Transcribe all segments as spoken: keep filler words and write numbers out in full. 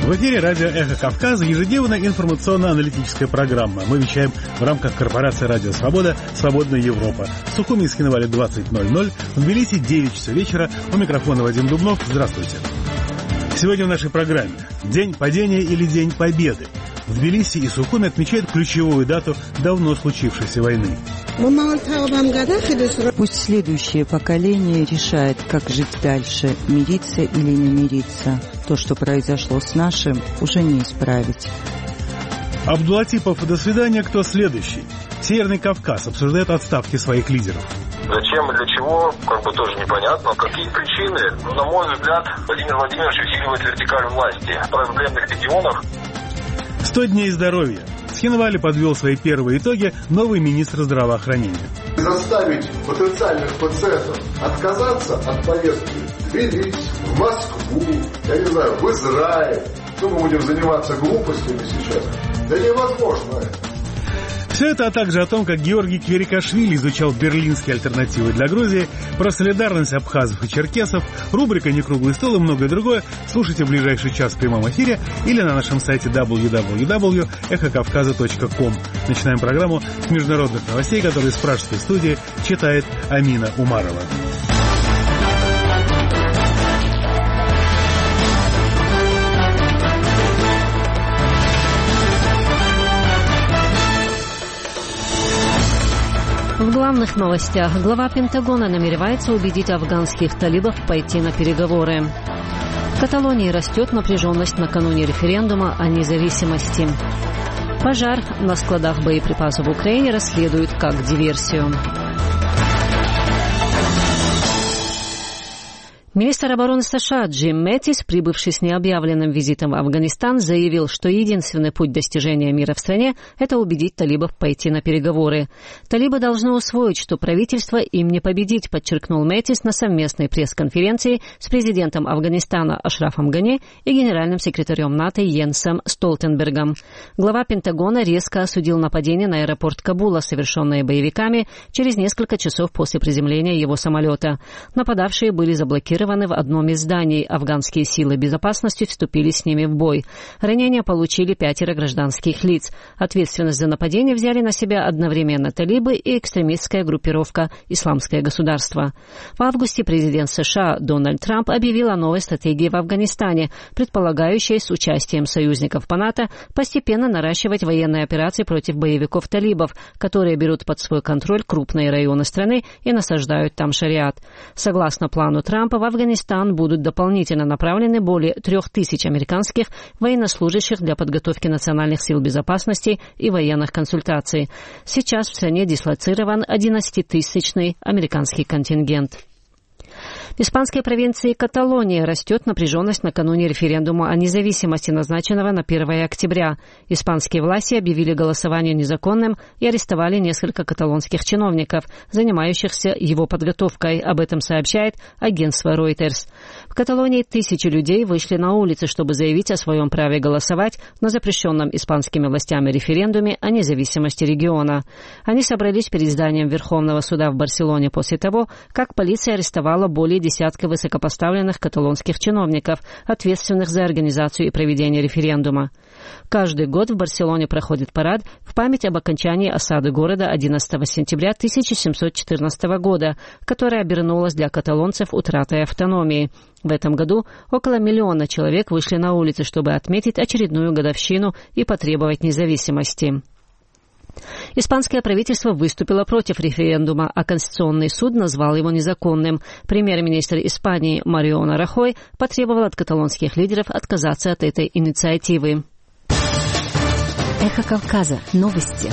В эфире радио «Эхо Кавказа» ежедневная информационно-аналитическая программа. Мы вещаем в рамках корпорации «Радио Свобода. Свободная Европа». В Сухуми и Скинвале двадцать ноль ноль, в Тбилиси девять часов вечера. У микрофона Вадим Дубнов. Здравствуйте. Сегодня в нашей программе День падения или День победы. В Тбилиси и Сухуми отмечают ключевую дату давно случившейся войны. Пусть следующее поколение решает, как жить дальше, мириться или не мириться. То, что произошло с нашим, уже не исправить. Абдулатипов, до свидания, кто следующий? Северный Кавказ обсуждает отставки своих лидеров. Зачем и для чего, как бы тоже непонятно. Какие причины? На мой взгляд, Владимир Владимирович усиливает вертикаль власти в проблемных регионах. сто дней здоровья. В Схинвале подвел свои первые итоги новый министр здравоохранения. Заставить потенциальных пациентов отказаться от поездки в Тбилиси, в Москву, я не знаю, в Израиль. Что мы будем заниматься глупостями сейчас? Да невозможно это. Все это, а также о том, как Георгий Кверикашвили изучал берлинские альтернативы для Грузии, про солидарность абхазов и черкесов, рубрика «Некруглый стол» и многое другое слушайте в ближайший час в прямом эфире или на нашем сайте дабл ю дабл ю дабл ю точка эхо кавказа точка ком. Начинаем программу с международных новостей, которые из пражской студии читает Амина Умарова. В главных новостях. Глава Пентагона намеревается убедить афганских талибов пойти на переговоры. В Каталонии растет напряженность накануне референдума о независимости. Пожар на складах боеприпасов в Украине расследуют как диверсию. Министр обороны США Джим Мэттис, прибывший с необъявленным визитом в Афганистан, заявил, что единственный путь достижения мира в стране – это убедить талибов пойти на переговоры. Талибы должны усвоить, что правительство им не победить, подчеркнул Мэттис на совместной пресс-конференции с президентом Афганистана Ашрафом Гани и генеральным секретарем НАТО Йенсом Столтенбергом. Глава Пентагона резко осудил нападение на аэропорт Кабула, совершенное боевиками через несколько часов после приземления его самолета. Нападавшие были заблокированы в одном из зданий. Афганские силы безопасности вступили с ними в бой. Ранения получили пятеро гражданских лиц. Ответственность за нападение взяли на себя одновременно талибы и экстремистская группировка «Исламское государство». В августе президент США Дональд Трамп объявил о новой стратегии в Афганистане, предполагающей с участием союзников по НАТО постепенно наращивать военные операции против боевиков талибов, которые берут под свой контроль крупные районы страны и насаждают там шариат. Согласно плану Трампа, в Афганистан будут дополнительно направлены более трех тысяч американских военнослужащих для подготовки национальных сил безопасности и военных консультаций. Сейчас в стране дислоцирован одиннадцатитысячный американский контингент. В испанской провинции Каталония растет напряженность накануне референдума о независимости, назначенного на первое октября. Испанские власти объявили голосование незаконным и арестовали несколько каталонских чиновников, занимающихся его подготовкой. Об этом сообщает агентство Reuters. В Каталонии тысячи людей вышли на улицы, чтобы заявить о своем праве голосовать на запрещенном испанскими властями референдуме о независимости региона. Они собрались перед зданием Верховного суда в Барселоне после того, как полиция арестовала более десятка высокопоставленных каталонских чиновников, ответственных за организацию и проведение референдума. Каждый год в Барселоне проходит парад в память об окончании осады города одиннадцатого сентября тысяча семьсот четырнадцатого года, которая обернулась для каталонцев утратой автономии. В этом году около миллиона человек вышли на улицы, чтобы отметить очередную годовщину и потребовать независимости. Испанское правительство выступило против референдума, а Конституционный суд назвал его незаконным. Премьер-министр Испании Мариано Рахой потребовал от каталонских лидеров отказаться от этой инициативы. Эхо Кавказа. Новости.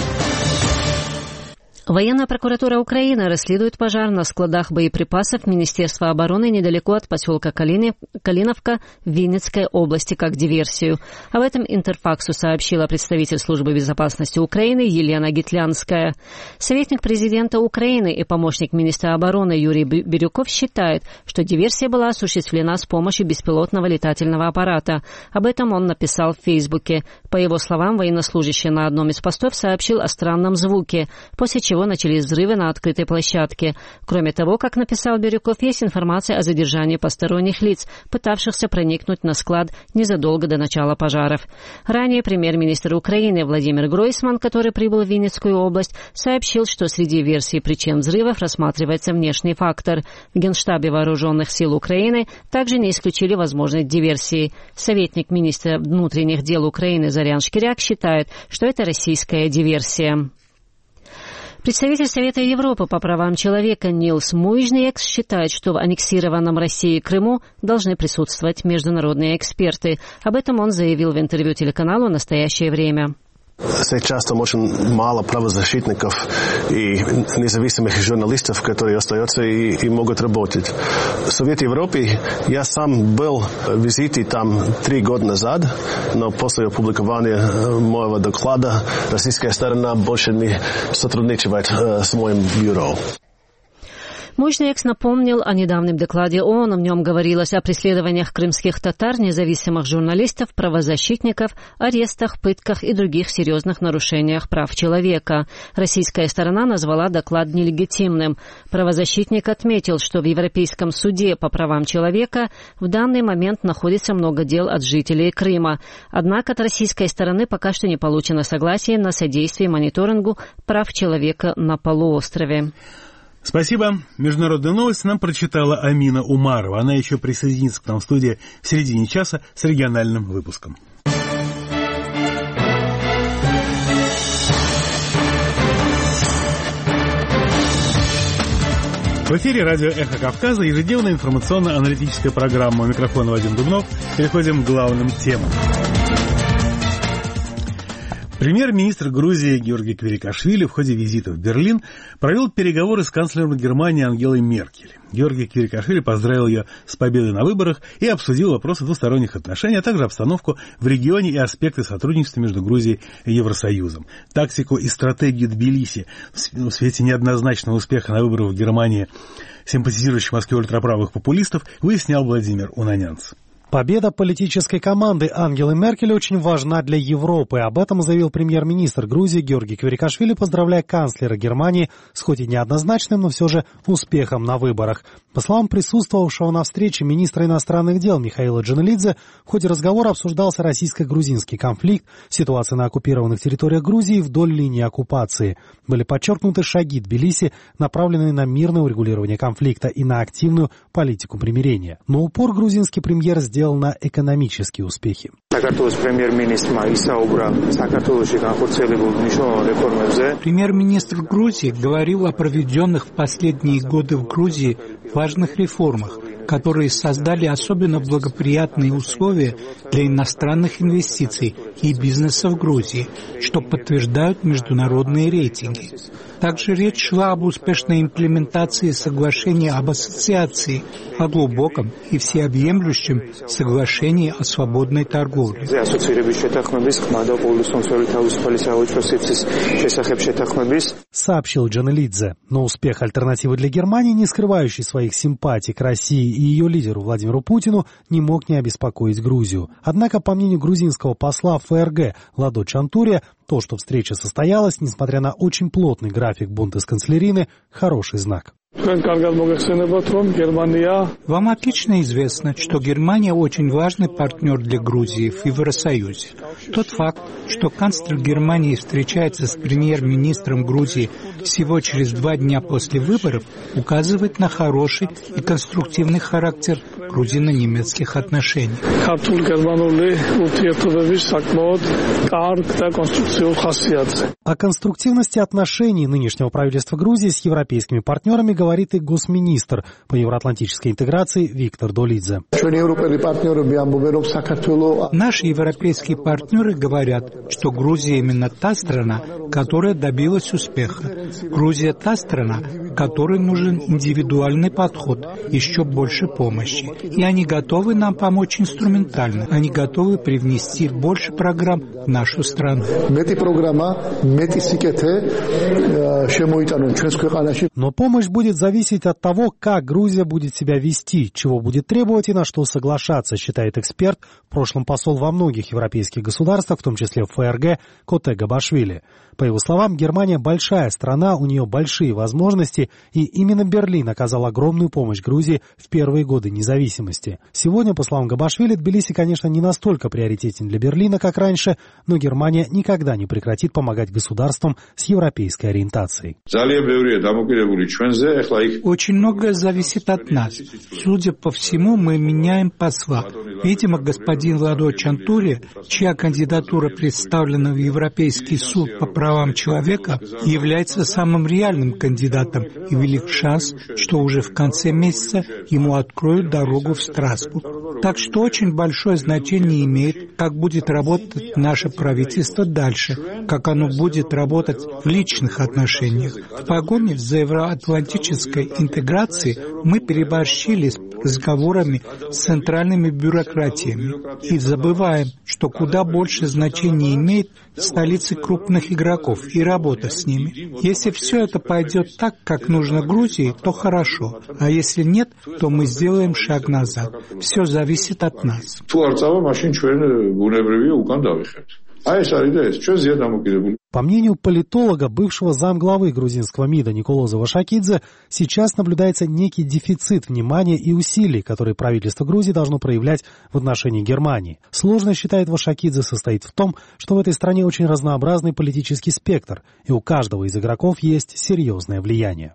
Военная прокуратура Украины расследует пожар на складах боеприпасов Министерства обороны недалеко от поселка Калиновка в Винницкой области как диверсию. Об этом Интерфаксу сообщила представитель Службы безопасности Украины Елена Гитлянская. Советник президента Украины и помощник министра обороны Юрий Бирюков считает, что диверсия была осуществлена с помощью беспилотного летательного аппарата. Об этом он написал в Фейсбуке. По его словам, военнослужащий на одном из постов сообщил о странном звуке, после чего чего начались взрывы на открытой площадке. Кроме того, как написал Бирюков, есть информация о задержании посторонних лиц, пытавшихся проникнуть на склад незадолго до начала пожаров. Ранее премьер-министр Украины Владимир Гройсман, который прибыл в Винницкую область, сообщил, что среди версий причин взрывов рассматривается внешний фактор. В Генштабе Вооруженных сил Украины также не исключили возможность диверсии. Советник министра внутренних дел Украины Зарян Шкиряк считает, что это российская диверсия. Представитель Совета Европы по правам человека Нилс Муижниекс считает, что в аннексированном Россией Крыму должны присутствовать международные эксперты. Об этом он заявил в интервью телеканалу «Настоящее время». Сейчас там очень мало правозащитников и независимых журналистов, которые остаются и, и могут работать. В Совете Европы я сам был в визите там три года назад, но после опубликования моего доклада российская сторона больше не сотрудничает с моим бюро. Муижниекс напомнил о недавнем докладе ООН. В нем говорилось о преследованиях крымских татар, независимых журналистов, правозащитников, арестах, пытках и других серьезных нарушениях прав человека. Российская сторона назвала доклад нелегитимным. Правозащитник отметил, что в Европейском суде по правам человека в данный момент находится много дел от жителей Крыма. Однако от российской стороны пока что не получено согласие на содействие мониторингу прав человека на полуострове. Спасибо. Международные новости нам прочитала Амина Умарова. Она еще присоединится к нам в студии в середине часа с региональным выпуском. В эфире радио «Эхо Кавказа», ежедневная информационно-аналитическая программа. У микрофона Вадим Дубнов. Переходим к главным темам. Премьер-министр Грузии Георгий Квирикашвили в ходе визита в Берлин провел переговоры с канцлером Германии Ангелой Меркель. Георгий Квирикашвили поздравил ее с победой на выборах и обсудил вопросы двусторонних отношений, а также обстановку в регионе и аспекты сотрудничества между Грузией и Евросоюзом. Тактику и стратегию Тбилиси в свете неоднозначного успеха на выборах в Германии симпатизирующих Москве ультраправых популистов выяснял Владимир Унанянц. Победа политической команды Ангелы Меркель очень важна для Европы. Об этом заявил премьер-министр Грузии Георгий Квирикашвили, поздравляя канцлера Германии с хоть и неоднозначным, но все же успехом на выборах. По словам присутствовавшего на встрече министра иностранных дел Михаила Джаналидзе, в ходе разговора обсуждался российско-грузинский конфликт, ситуация на оккупированных территориях Грузии вдоль линии оккупации. Были подчеркнуты шаги Тбилиси, направленные на мирное урегулирование конфликта и на активную политику примирения. Но упор грузинский премьер сделал сделал на экономические успехи. Премьер-министр Грузии говорил о проведенных в последние годы в Грузии важных реформах, которые создали особенно благоприятные условия для иностранных инвестиций и бизнеса в Грузии, что подтверждают международные рейтинги. Также речь шла об успешной имплементации соглашения об ассоциации, о глубоком и всеобъемлющем соглашении о свободной торговле. Сообщил Джаналидзе. Но успех альтернативы для Германии, не скрывающий своих симпатий к России и ее лидеру Владимиру Путину, не мог не обеспокоить Грузию. Однако, по мнению грузинского посла в ФРГ Ладо Чантурия, то, что встреча состоялась, несмотря на очень плотный график бунтесканцлерины, хороший знак. Вам отлично известно, что Германия очень важный партнер для Грузии в Евросоюзе. Тот факт, что канцлер Германии встречается с премьер-министром Грузии всего через два дня после выборов, указывает на хороший и конструктивный характер грузино-немецких отношений. О конструктивности отношений нынешнего правительства Грузии с европейскими партнерами говорит и госминистр по евроатлантической интеграции Виктор Долидзе. Наши европейские партнеры говорят, что Грузия именно та страна, которая добилась успеха. Грузия та страна, которой нужен индивидуальный подход, еще больше помощи. И они готовы нам помочь инструментально. Они готовы привнести больше программ в нашу страну. Но помощь будет зависеть от того, как Грузия будет себя вести, чего будет требовать и на что соглашаться, считает эксперт, в прошлом посол во многих европейских государствах, в том числе в ФРГ, Коте Габашвили. По его словам, Германия большая страна, у нее большие возможности, и именно Берлин оказал огромную помощь Грузии в первые годы независимости. Сегодня, по словам Габашвили, Тбилиси, конечно, не настолько приоритетен для Берлина, как раньше, но Германия никогда не прекратит помогать государствам с европейской ориентацией. Очень многое зависит от нас. Судя по всему, мы меняем посла. Видимо, господин Владо Чантури, чья кандидатура представлена в Европейский суд по правам человека, является самым реальным кандидатом, и велик шанс, что уже в конце месяца ему откроют дорогу в Страсбург. Так что очень большое значение имеет, как будет работать наше правительство дальше, как оно будет работать в личных отношениях. В погоне за евроатлантической интеграцией мы переборщили с разговорами с центральными бюрократиями и забываем, что куда больше значения имеет столицы крупных игроков и работа с ними. Если все это пойдет так, как нужно Грузии, то хорошо, а если нет, то мы сделаем шаг назад. Все зависит от нас. По мнению политолога, бывшего замглавы грузинского МИДа Николоза Вашакидзе, сейчас наблюдается некий дефицит внимания и усилий, которые правительство Грузии должно проявлять в отношении Германии. Сложность, считает Вашакидзе, состоит в том, что в этой стране очень разнообразный политический спектр, и у каждого из игроков есть серьезное влияние.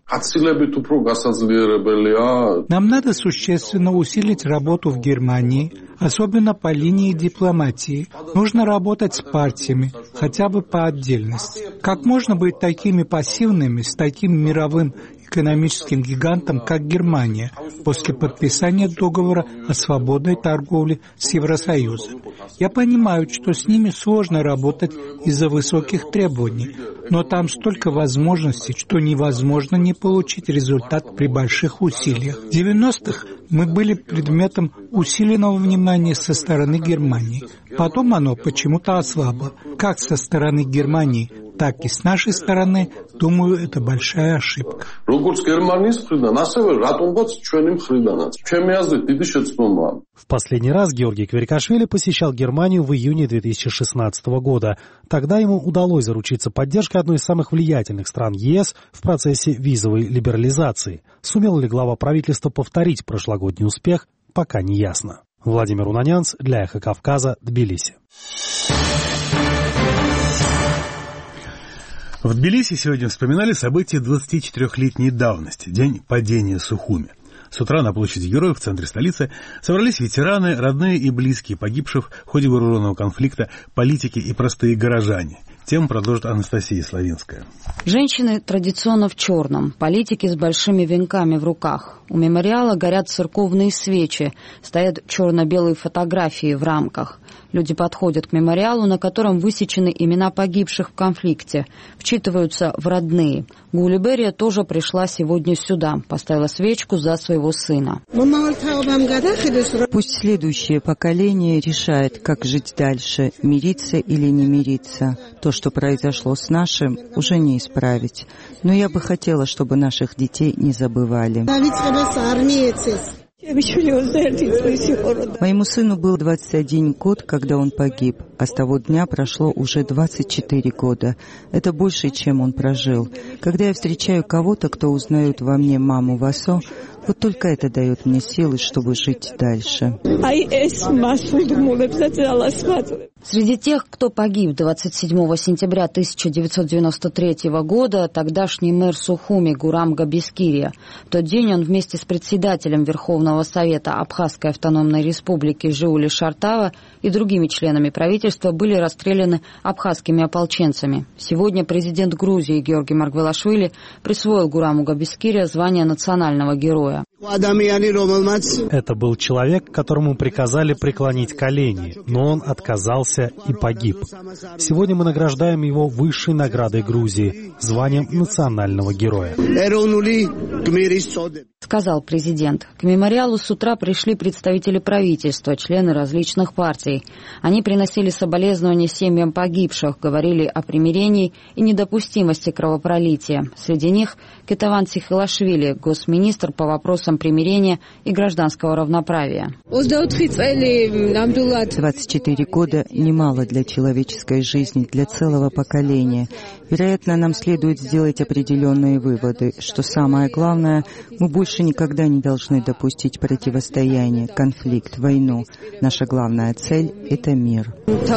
Нам надо существенно усилить работу в Германии, особенно по линии дипломатии. Нужно работать с партиями, хотя бы по отдельности. Как можно быть такими пассивными с таким мировым экономическим гигантом, как Германия, после подписания договора о свободной торговле с Евросоюзом? Я понимаю, что с ними сложно работать из-за высоких требований, но там столько возможностей, что невозможно не получить результат при больших усилиях. В девяностых мы были предметом усиленного внимания со стороны Германии. Потом оно почему-то ослабло. Как со стороны Германии, так и с нашей стороны, думаю, это большая ошибка. В последний раз Георгий Кверикашвили посещал Германию в июне две тысячи шестнадцатого года. Тогда ему удалось заручиться поддержкой одной из самых влиятельных стран ЕС в процессе визовой либерализации. Сумел ли глава правительства повторить прошлогодний успех, пока не ясно. Владимир Унанянц для Эхо Кавказа, Тбилиси. В Тбилиси сегодня вспоминали события двадцатичетырёхлетней давности, день падения Сухуми. С утра на площади Героев в центре столицы собрались ветераны, родные и близкие погибших в ходе вооруженного конфликта, политики и простые горожане. Тему продолжит Анастасия Славинская. Женщины традиционно в черном, политики с большими венками в руках. У мемориала горят церковные свечи, стоят черно-белые фотографии в рамках. Люди подходят к мемориалу, на котором высечены имена погибших в конфликте, вчитываются в родные. Гули Берия тоже пришла сегодня сюда, поставила свечку за своего сына. Пусть следующее поколение решает, как жить дальше, мириться или не мириться. То, что произошло с нашим, уже не исправить. Но я бы хотела, чтобы наших детей не забывали. Моему сыну был двадцать один год, когда он погиб, а с того дня прошло уже двадцать четыре года. Это больше, чем он прожил. Когда я встречаю кого-то, кто узнает во мне маму Васо, вот только это дает мне силы, чтобы жить дальше. Среди тех, кто погиб двадцать седьмого сентября тысяча девятьсот девяносто третьего года, тогдашний мэр Сухуми Гурам Габискирия. В тот день он вместе с председателем Верховного Совета Абхазской автономной республики Жиули Шартава и другими членами правительства были расстреляны абхазскими ополченцами. Сегодня президент Грузии Георгий Маргвелашвили присвоил Гураму Габискирия звание национального героя. Это был человек, которому приказали преклонить колени, но он отказался и погиб. Сегодня мы награждаем его высшей наградой Грузии — званием национального героя. Сказал президент. К мемориалу с утра пришли представители правительства, члены различных партий. Они приносили соболезнования семьям погибших, говорили о примирении и недопустимости кровопролития. Среди них Кетаван Цихилашвили, госминистр по вопросам примирения и гражданского равноправия. двадцать четыре года немало для человеческой жизни, для целого поколения. Вероятно, нам следует сделать определенные выводы, что самое главное, мы больше никогда не должны допустить противостояние, конфликт, войну. Наша главная цель — это мир.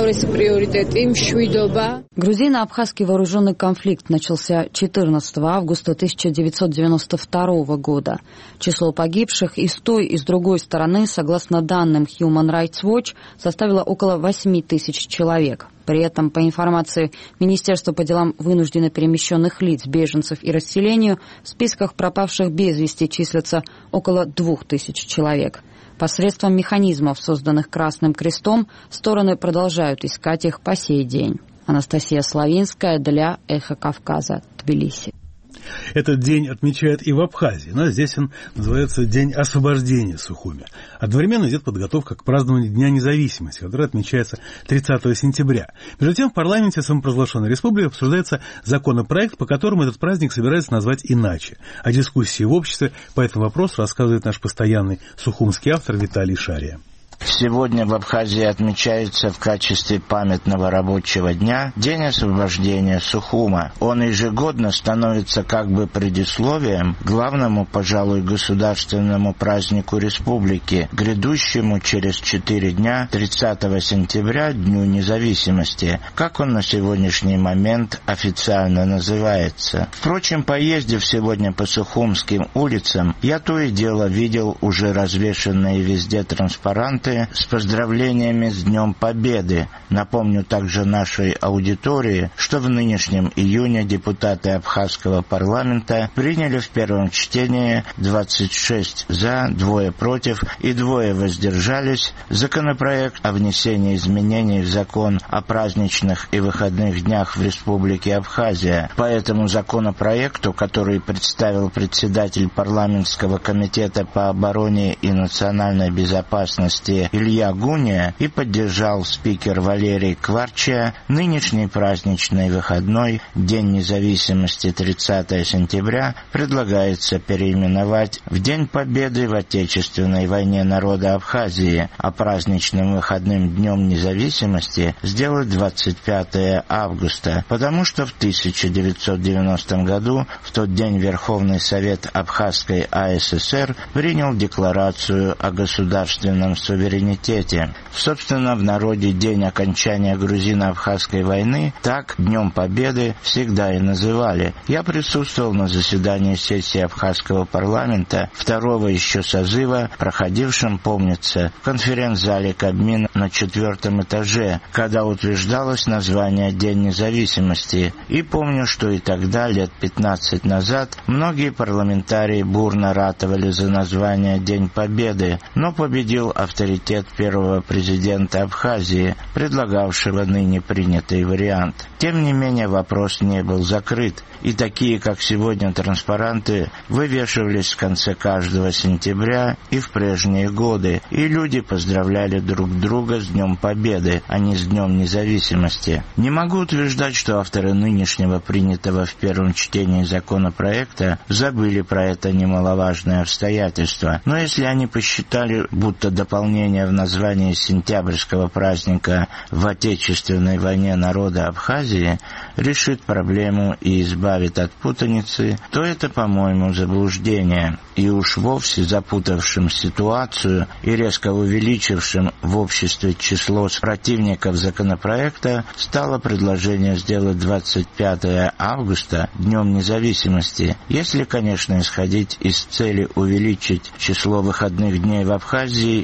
Грузино-абхазский вооруженный конфликт начался четырнадцатого августа тысяча девятьсот девяносто второго года. Число погибших и с той, и с другой стороны, согласно данным Human Rights Watch, составило около восемь тысяч человек. При этом, по информации Министерства по делам вынужденно перемещенных лиц, беженцев и расселению, в списках пропавших без вести числятся около двух тысяч человек. Посредством механизмов, созданных Красным Крестом, стороны продолжают искать их по сей день. Анастасия Славинская для «Эхо Кавказа», Тбилиси. Этот день отмечают и в Абхазии, но здесь он называется День освобождения Сухуми. Одновременно идет подготовка к празднованию Дня независимости, который отмечается тридцатого сентября. Между тем, в парламенте самопровозглашенной республики обсуждается законопроект, по которому этот праздник собираются назвать иначе. О дискуссии в обществе по этому вопросу рассказывает наш постоянный сухумский автор Виталий Шария. Сегодня в Абхазии отмечается в качестве памятного рабочего дня День освобождения Сухума. Он ежегодно становится как бы предисловием к главному, пожалуй, государственному празднику республики, грядущему через четыре дня, тридцатого сентября, Дню независимости, как он на сегодняшний момент официально называется. Впрочем, поездив сегодня по сухумским улицам, я то и дело видел уже развешанные везде транспаранты с поздравлениями с Днем Победы. Напомню также нашей аудитории, что в нынешнем июне депутаты Абхазского парламента приняли в первом чтении двадцать шесть за, двое против и двое воздержались законопроект о внесении изменений в закон о праздничных и выходных днях в Республике Абхазия. По этому законопроекту, который представил председатель парламентского комитета по обороне и национальной безопасности Илья Гуния и поддержал спикер Валерий Кварча, нынешний праздничный выходной День независимости тридцатого сентября предлагается переименовать в День Победы в Отечественной войне народа Абхазии, а праздничным выходным Днем независимости сделать двадцать пятого августа, потому что в тысяча девятьсот девяностом году, в тот день Верховный Совет Абхазской АССР принял декларацию о государственном суверенитете. Собственно, в народе день окончания грузино-абхазской войны так Днем Победы всегда и называли. Я присутствовал на заседании сессии Абхазского парламента второго еще созыва, проходившем, помнится, в конференц-зале Кабмина на четвертом этаже, когда утверждалось название День независимости. И помню, что и тогда, лет пятнадцать назад, многие парламентарии бурно ратовали за название День Победы, но победил авторитет первого президента Абхазии, предлагавшего ныне принятый вариант. Тем не менее, вопрос не был закрыт, и такие, как сегодня, транспаранты вывешивались в конце каждого сентября и в прежние годы, и люди поздравляли друг друга с Днем Победы, а не с Днем Независимости. Не могу утверждать, что авторы нынешнего принятого в первом чтении законопроекта забыли про это немаловажное обстоятельство, но если они посчитали, будто дополнение в названии сентябрьского праздника в Отечественной войне народа Абхазии решит проблему и избавит от путаницы, то это, по-моему, заблуждение. И уж вовсе запутавшим ситуацию и резко увеличившим в обществе число противников законопроекта стало предложение сделать двадцать пятого августа Днем независимости, если, конечно, исходить из цели увеличить число выходных дней в Абхазии и сделать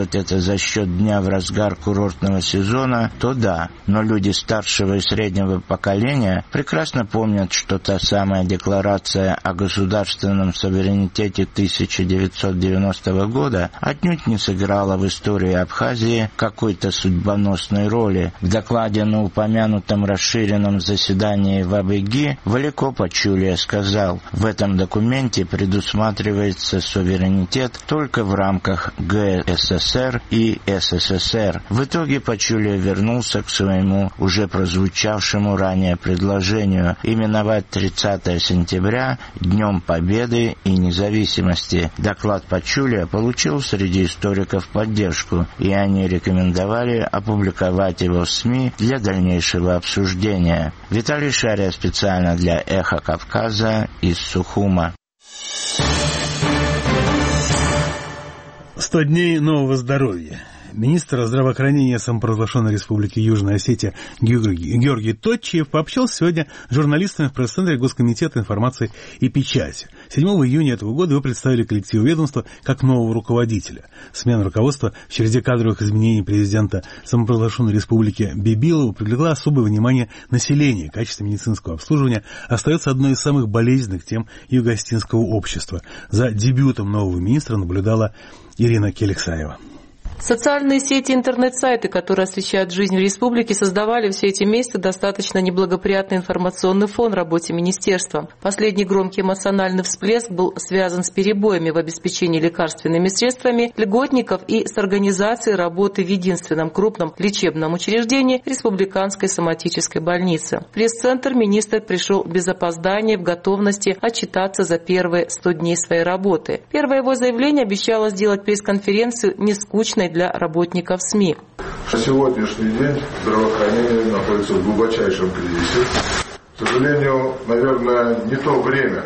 сделать это за счет дня в разгар курортного сезона, то да. Но люди старшего и среднего поколения прекрасно помнят, что та самая декларация о государственном суверенитете тысяча девятьсот девяностого года отнюдь не сыграла в истории Абхазии какой-то судьбоносной роли. В докладе на упомянутом расширенном заседании в Абыги Валико Пачулия сказал, в этом документе предусматривается суверенитет только в рамках ГССР и СССР. В итоге Пачулия вернулся к своему уже прозвучавшему ранее предложению именовать тридцатое сентября Днем Победы и Независимости. Доклад Пачулия получил среди историков поддержку, и они рекомендовали опубликовать его в СМИ для дальнейшего обсуждения. Виталий Шария специально для «Эхо Кавказа» из Сухума. Сто дней нового здоровья. Министр здравоохранения самопровозглашенной Республики Южная Осетия Георгий, Георгий Тотчиев пообщался сегодня с журналистами в пресс-центре Госкомитета информации и печати. седьмого июня этого года его представили коллективу ведомства как нового руководителя. Смена руководства в череде кадровых изменений президента самопровозглашенной Республики Бибилова привлекла особое внимание населения. Качество медицинского обслуживания остается одной из самых болезненных тем юго-осетинского общества. За дебютом нового министра наблюдала Ирина Келексаева. Социальные сети и интернет-сайты, которые освещают жизнь в республике, создавали все эти месяцы достаточно неблагоприятный информационный фон работе министерства. Последний громкий эмоциональный всплеск был связан с перебоями в обеспечении лекарственными средствами льготников и с организацией работы в единственном крупном лечебном учреждении республиканской соматической больницы. В пресс-центр министр пришел без опоздания в готовности отчитаться за первые сто дней своей работы. Первое его заявление обещало сделать пресс-конференцию не скучной для работников СМИ. На сегодняшний день здравоохранение находится в глубочайшем кризисе. К сожалению, наверное, не то время,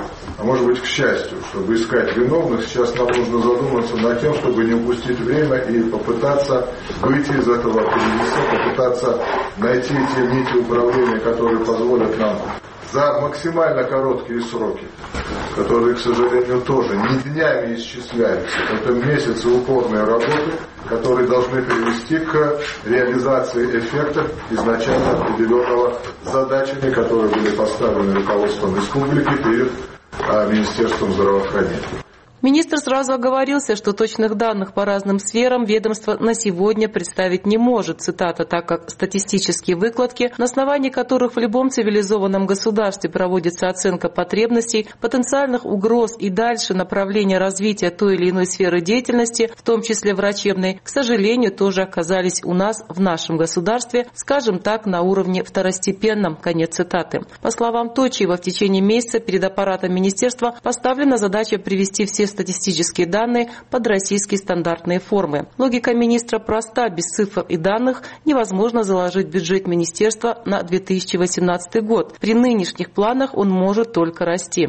а может быть, к счастью, чтобы искать виновных. Сейчас нам нужно задуматься над тем, чтобы не упустить время и попытаться выйти из этого кризиса, попытаться найти те нити управления, которые позволят нам за максимально короткие сроки, которые, к сожалению, тоже не днями исчисляются. Это месяцы упорной работы, которые должны привести к реализации эффекта изначально определенного задачами, которые были поставлены руководством республики перед а, Министерством здравоохранения. Министр сразу оговорился, что точных данных по разным сферам ведомство на сегодня представить не может, цитата, так как статистические выкладки, на основании которых в любом цивилизованном государстве проводится оценка потребностей, потенциальных угроз и дальше направления развития той или иной сферы деятельности, в том числе врачебной, к сожалению, тоже оказались у нас в нашем государстве, скажем так, на уровне второстепенном, конец цитаты. По словам Тотчиева, в течение месяца перед аппаратом министерства поставлена задача привести все статистические данные под российские стандартные формы. Логика министра проста. Без цифр и данных невозможно заложить бюджет министерства на две тысячи восемнадцатый год. При нынешних планах он может только расти.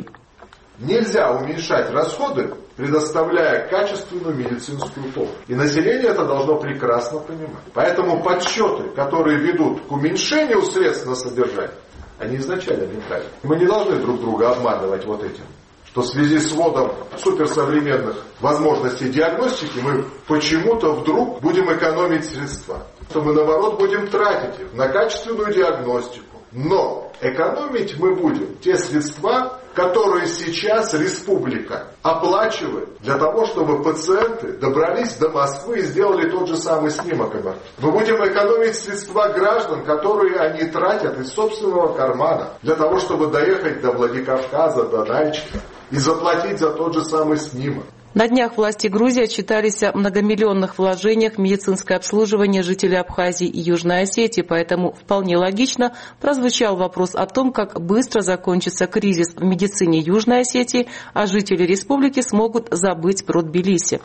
Нельзя уменьшать расходы, предоставляя качественную медицинскую помощь. И население это должно прекрасно понимать. Поэтому подсчеты, которые ведут к уменьшению средств на содержание, они изначально неправильны. Мы не должны друг друга обманывать вот этим. Что в связи с вводом суперсовременных возможностей диагностики мы почему-то вдруг будем экономить средства. Что мы, наоборот, будем тратить их на качественную диагностику. Но экономить мы будем те средства, которые сейчас республика оплачивает для того, чтобы пациенты добрались до Москвы и сделали тот же самый снимок МРТ. Мы будем экономить средства граждан, которые они тратят из собственного кармана для того, чтобы доехать до Владикавказа, до Нальчика и заплатить за тот же самый снимок. На днях власти Грузии отчитались о многомиллионных вложениях в медицинское обслуживание жителей Абхазии и Южной Осетии, поэтому вполне логично прозвучал вопрос о том, как быстро закончится кризис в медицине Южной Осетии, а жители республики смогут забыть про Тбилиси.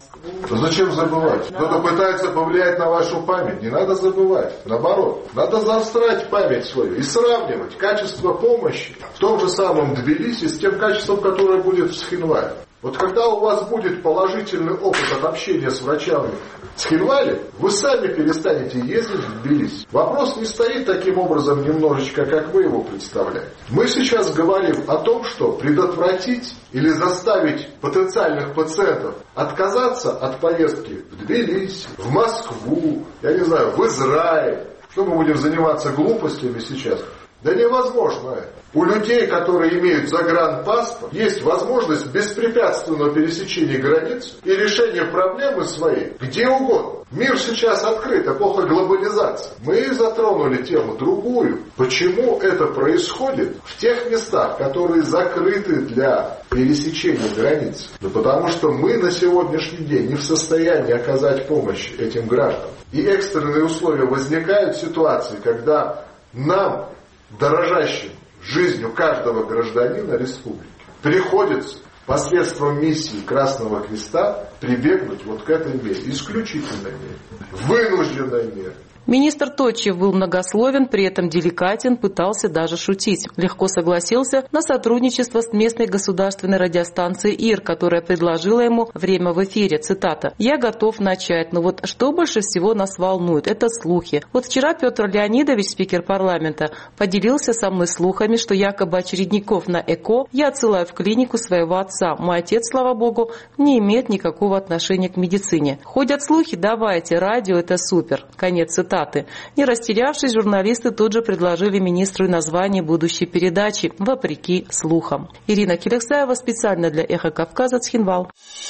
Зачем забывать? Кто-то пытается повлиять на вашу память. Не надо забывать. Наоборот, надо заострять память свою и сравнивать качество помощи в том же самом Тбилиси с тем качеством, которое будет в Схинвале. Вот когда у вас будет положительный опыт от общения с врачами с Хинвали, вы сами перестанете ездить в Тбилиси. Вопрос не стоит таким образом немножечко, как вы его представляете. Мы сейчас говорим о том, что предотвратить или заставить потенциальных пациентов отказаться от поездки в Тбилиси, в Москву, я не знаю, в Израиль. Что мы будем заниматься глупостями сейчас? Да невозможно это. У людей, которые имеют загранпаспорт, есть возможность беспрепятственного пересечения границ и решения проблемы своей где угодно. Мир сейчас открыт, эпоха глобализации. Мы затронули тему другую. Почему это происходит в тех местах, которые закрыты для пересечения границ? Да потому что мы на сегодняшний день не в состоянии оказать помощь этим гражданам. И экстренные условия возникают в ситуации, когда нам, дорожащим жизнью каждого гражданина республики, приходится посредством миссии Красного Креста прибегнуть вот к этой мере, исключительной мере, вынужденной мере. Министр Точев был многословен, при этом деликатен, пытался даже шутить. Легко согласился на сотрудничество с местной государственной радиостанцией ИР, которая предложила ему время в эфире. Цитата. «Я готов начать, но вот что больше всего нас волнует, это слухи. Вот вчера Петр Леонидович, спикер парламента, поделился со мной слухами, что якобы очередников на ЭКО я отсылаю в клинику своего отца. Мой отец, слава богу, не имеет никакого отношения к медицине. Ходят слухи, давайте, радио это супер». Конец цитаты. Не растерявшись, журналисты тут же предложили министру название будущей передачи «Вопреки слухам». Ирина Келексаева специально для «Эхо Кавказа», Цхинвал.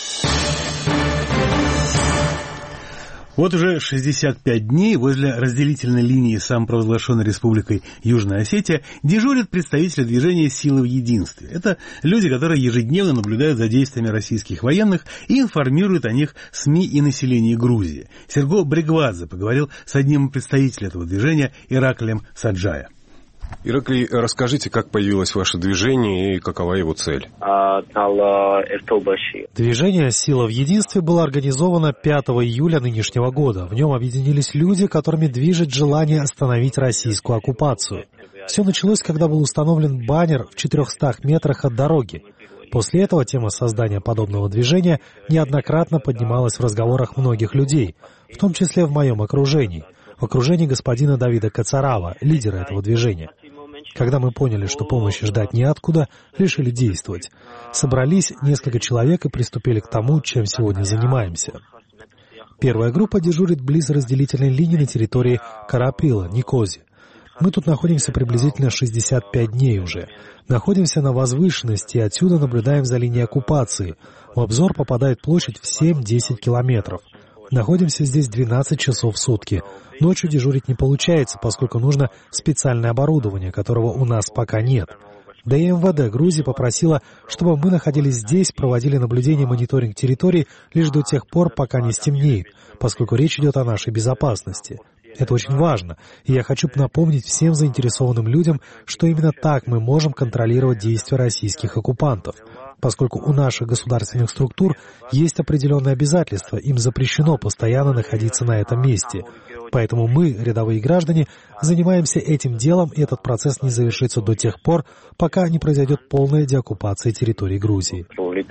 Вот уже шестьдесят пять дней возле разделительной линии с самопровозглашенной республикой Южная Осетия дежурят представители движения «Сила в единстве». Это люди, которые ежедневно наблюдают за действиями российских военных и информируют о них СМИ и население Грузии. Серго Бригвадзе поговорил с одним из представителей этого движения Ираклием Саджая. Ираклий, расскажите, как появилось ваше движение и какова его цель? Движение «Сила в единстве» было организовано пятого июля нынешнего года. В нем объединились люди, которыми движет желание остановить российскую оккупацию. Все началось, когда был установлен баннер в четырехстах метрах от дороги. После этого тема создания подобного движения неоднократно поднималась в разговорах многих людей, в том числе в моем окружении. В окружении господина Давида Кацарава, лидера этого движения. Когда мы поняли, что помощи ждать неоткуда, решили действовать. Собрались несколько человек и приступили к тому, чем сегодня занимаемся. Первая группа дежурит близ разделительной линии на территории Карапила, Никози. Мы тут находимся приблизительно шестьдесят пять дней уже. Находимся на возвышенности и отсюда наблюдаем за линией оккупации. В обзор попадает площадь в семь-десять километров. Находимся здесь двенадцать часов в сутки. Ночью дежурить не получается, поскольку нужно специальное оборудование, которого у нас пока нет. Да и МВД Грузии попросила, чтобы мы находились здесь, проводили наблюдение и мониторинг территории лишь до тех пор, пока не стемнеет, поскольку речь идет о нашей безопасности. Это очень важно, и я хочу напомнить всем заинтересованным людям, что именно так мы можем контролировать действия российских оккупантов. Поскольку у наших государственных структур есть определенные обязательства, им запрещено постоянно находиться на этом месте. Поэтому мы, рядовые граждане, занимаемся этим делом, и этот процесс не завершится до тех пор, пока не произойдет полная деоккупация территории Грузии.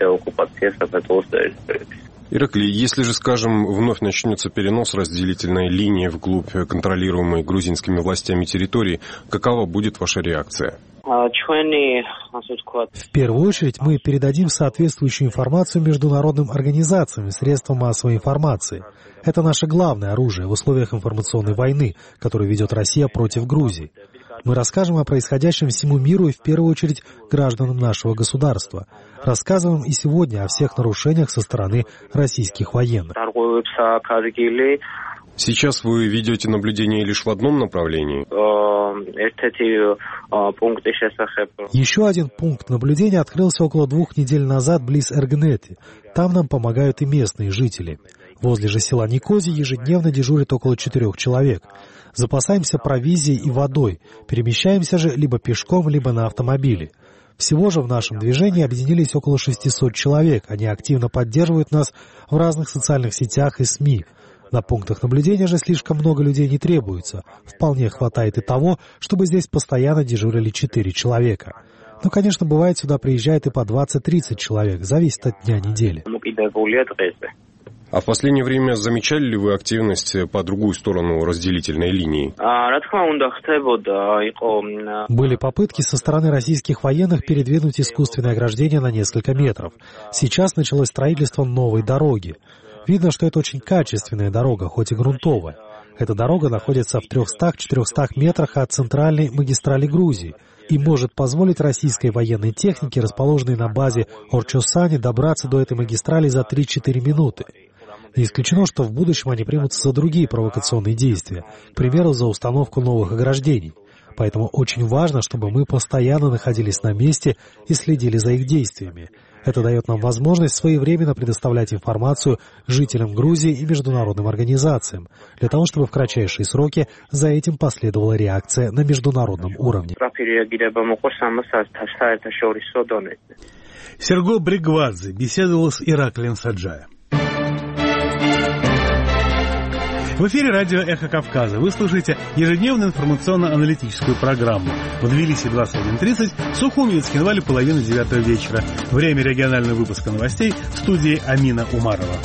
Ираклий, если же, скажем, вновь начнется перенос разделительной линии вглубь контролируемой грузинскими властями территории, какова будет ваша реакция? В первую очередь мы передадим соответствующую информацию международным организациям и средствам массовой информации. Это наше главное оружие в условиях информационной войны, которую ведет Россия против Грузии. Мы расскажем о происходящем всему миру и в первую очередь гражданам нашего государства. Рассказываем и сегодня о всех нарушениях со стороны российских военных. Сейчас вы ведете наблюдение лишь в одном направлении? Еще один пункт наблюдения открылся около двух недель назад близ Эргнети. Там нам помогают и местные жители. Возле же села Никози ежедневно дежурит около четырех человек. Запасаемся провизией и водой. Перемещаемся же либо пешком, либо на автомобиле. Всего же в нашем движении объединились около шестисот человек. Они активно поддерживают нас в разных социальных сетях и СМИ. На пунктах наблюдения же слишком много людей не требуется. Вполне хватает и того, чтобы здесь постоянно дежурили четыре человека. Но, конечно, бывает, сюда приезжает и по двадцать-тридцать человек, зависит от дня недели. А в последнее время замечали ли вы активность по другую сторону разделительной линии? Были попытки со стороны российских военных передвинуть искусственное ограждение на несколько метров. Сейчас началось строительство новой дороги. Видно, что это очень качественная дорога, хоть и грунтовая. Эта дорога находится в трехстах-четырехстах метрах от центральной магистрали Грузии и может позволить российской военной технике, расположенной на базе Орчосани, добраться до этой магистрали за три-четыре минуты. Не исключено, что в будущем они примутся за другие провокационные действия, к примеру, за установку новых ограждений. Поэтому очень важно, чтобы мы постоянно находились на месте и следили за их действиями. Это дает нам возможность своевременно предоставлять информацию жителям Грузии и международным организациям, для того, чтобы в кратчайшие сроки за этим последовала реакция на международном уровне. Серго Бригвадзе беседовал с Ираклием Саджаем. В эфире радио «Эхо Кавказа». Вы слушаете ежедневную информационно-аналитическую программу. В Тбилиси двадцать один тридцать, в Сухуми и Цхинвале половина девятого вечера. Время регионального выпуска новостей в студии Амина Умарова.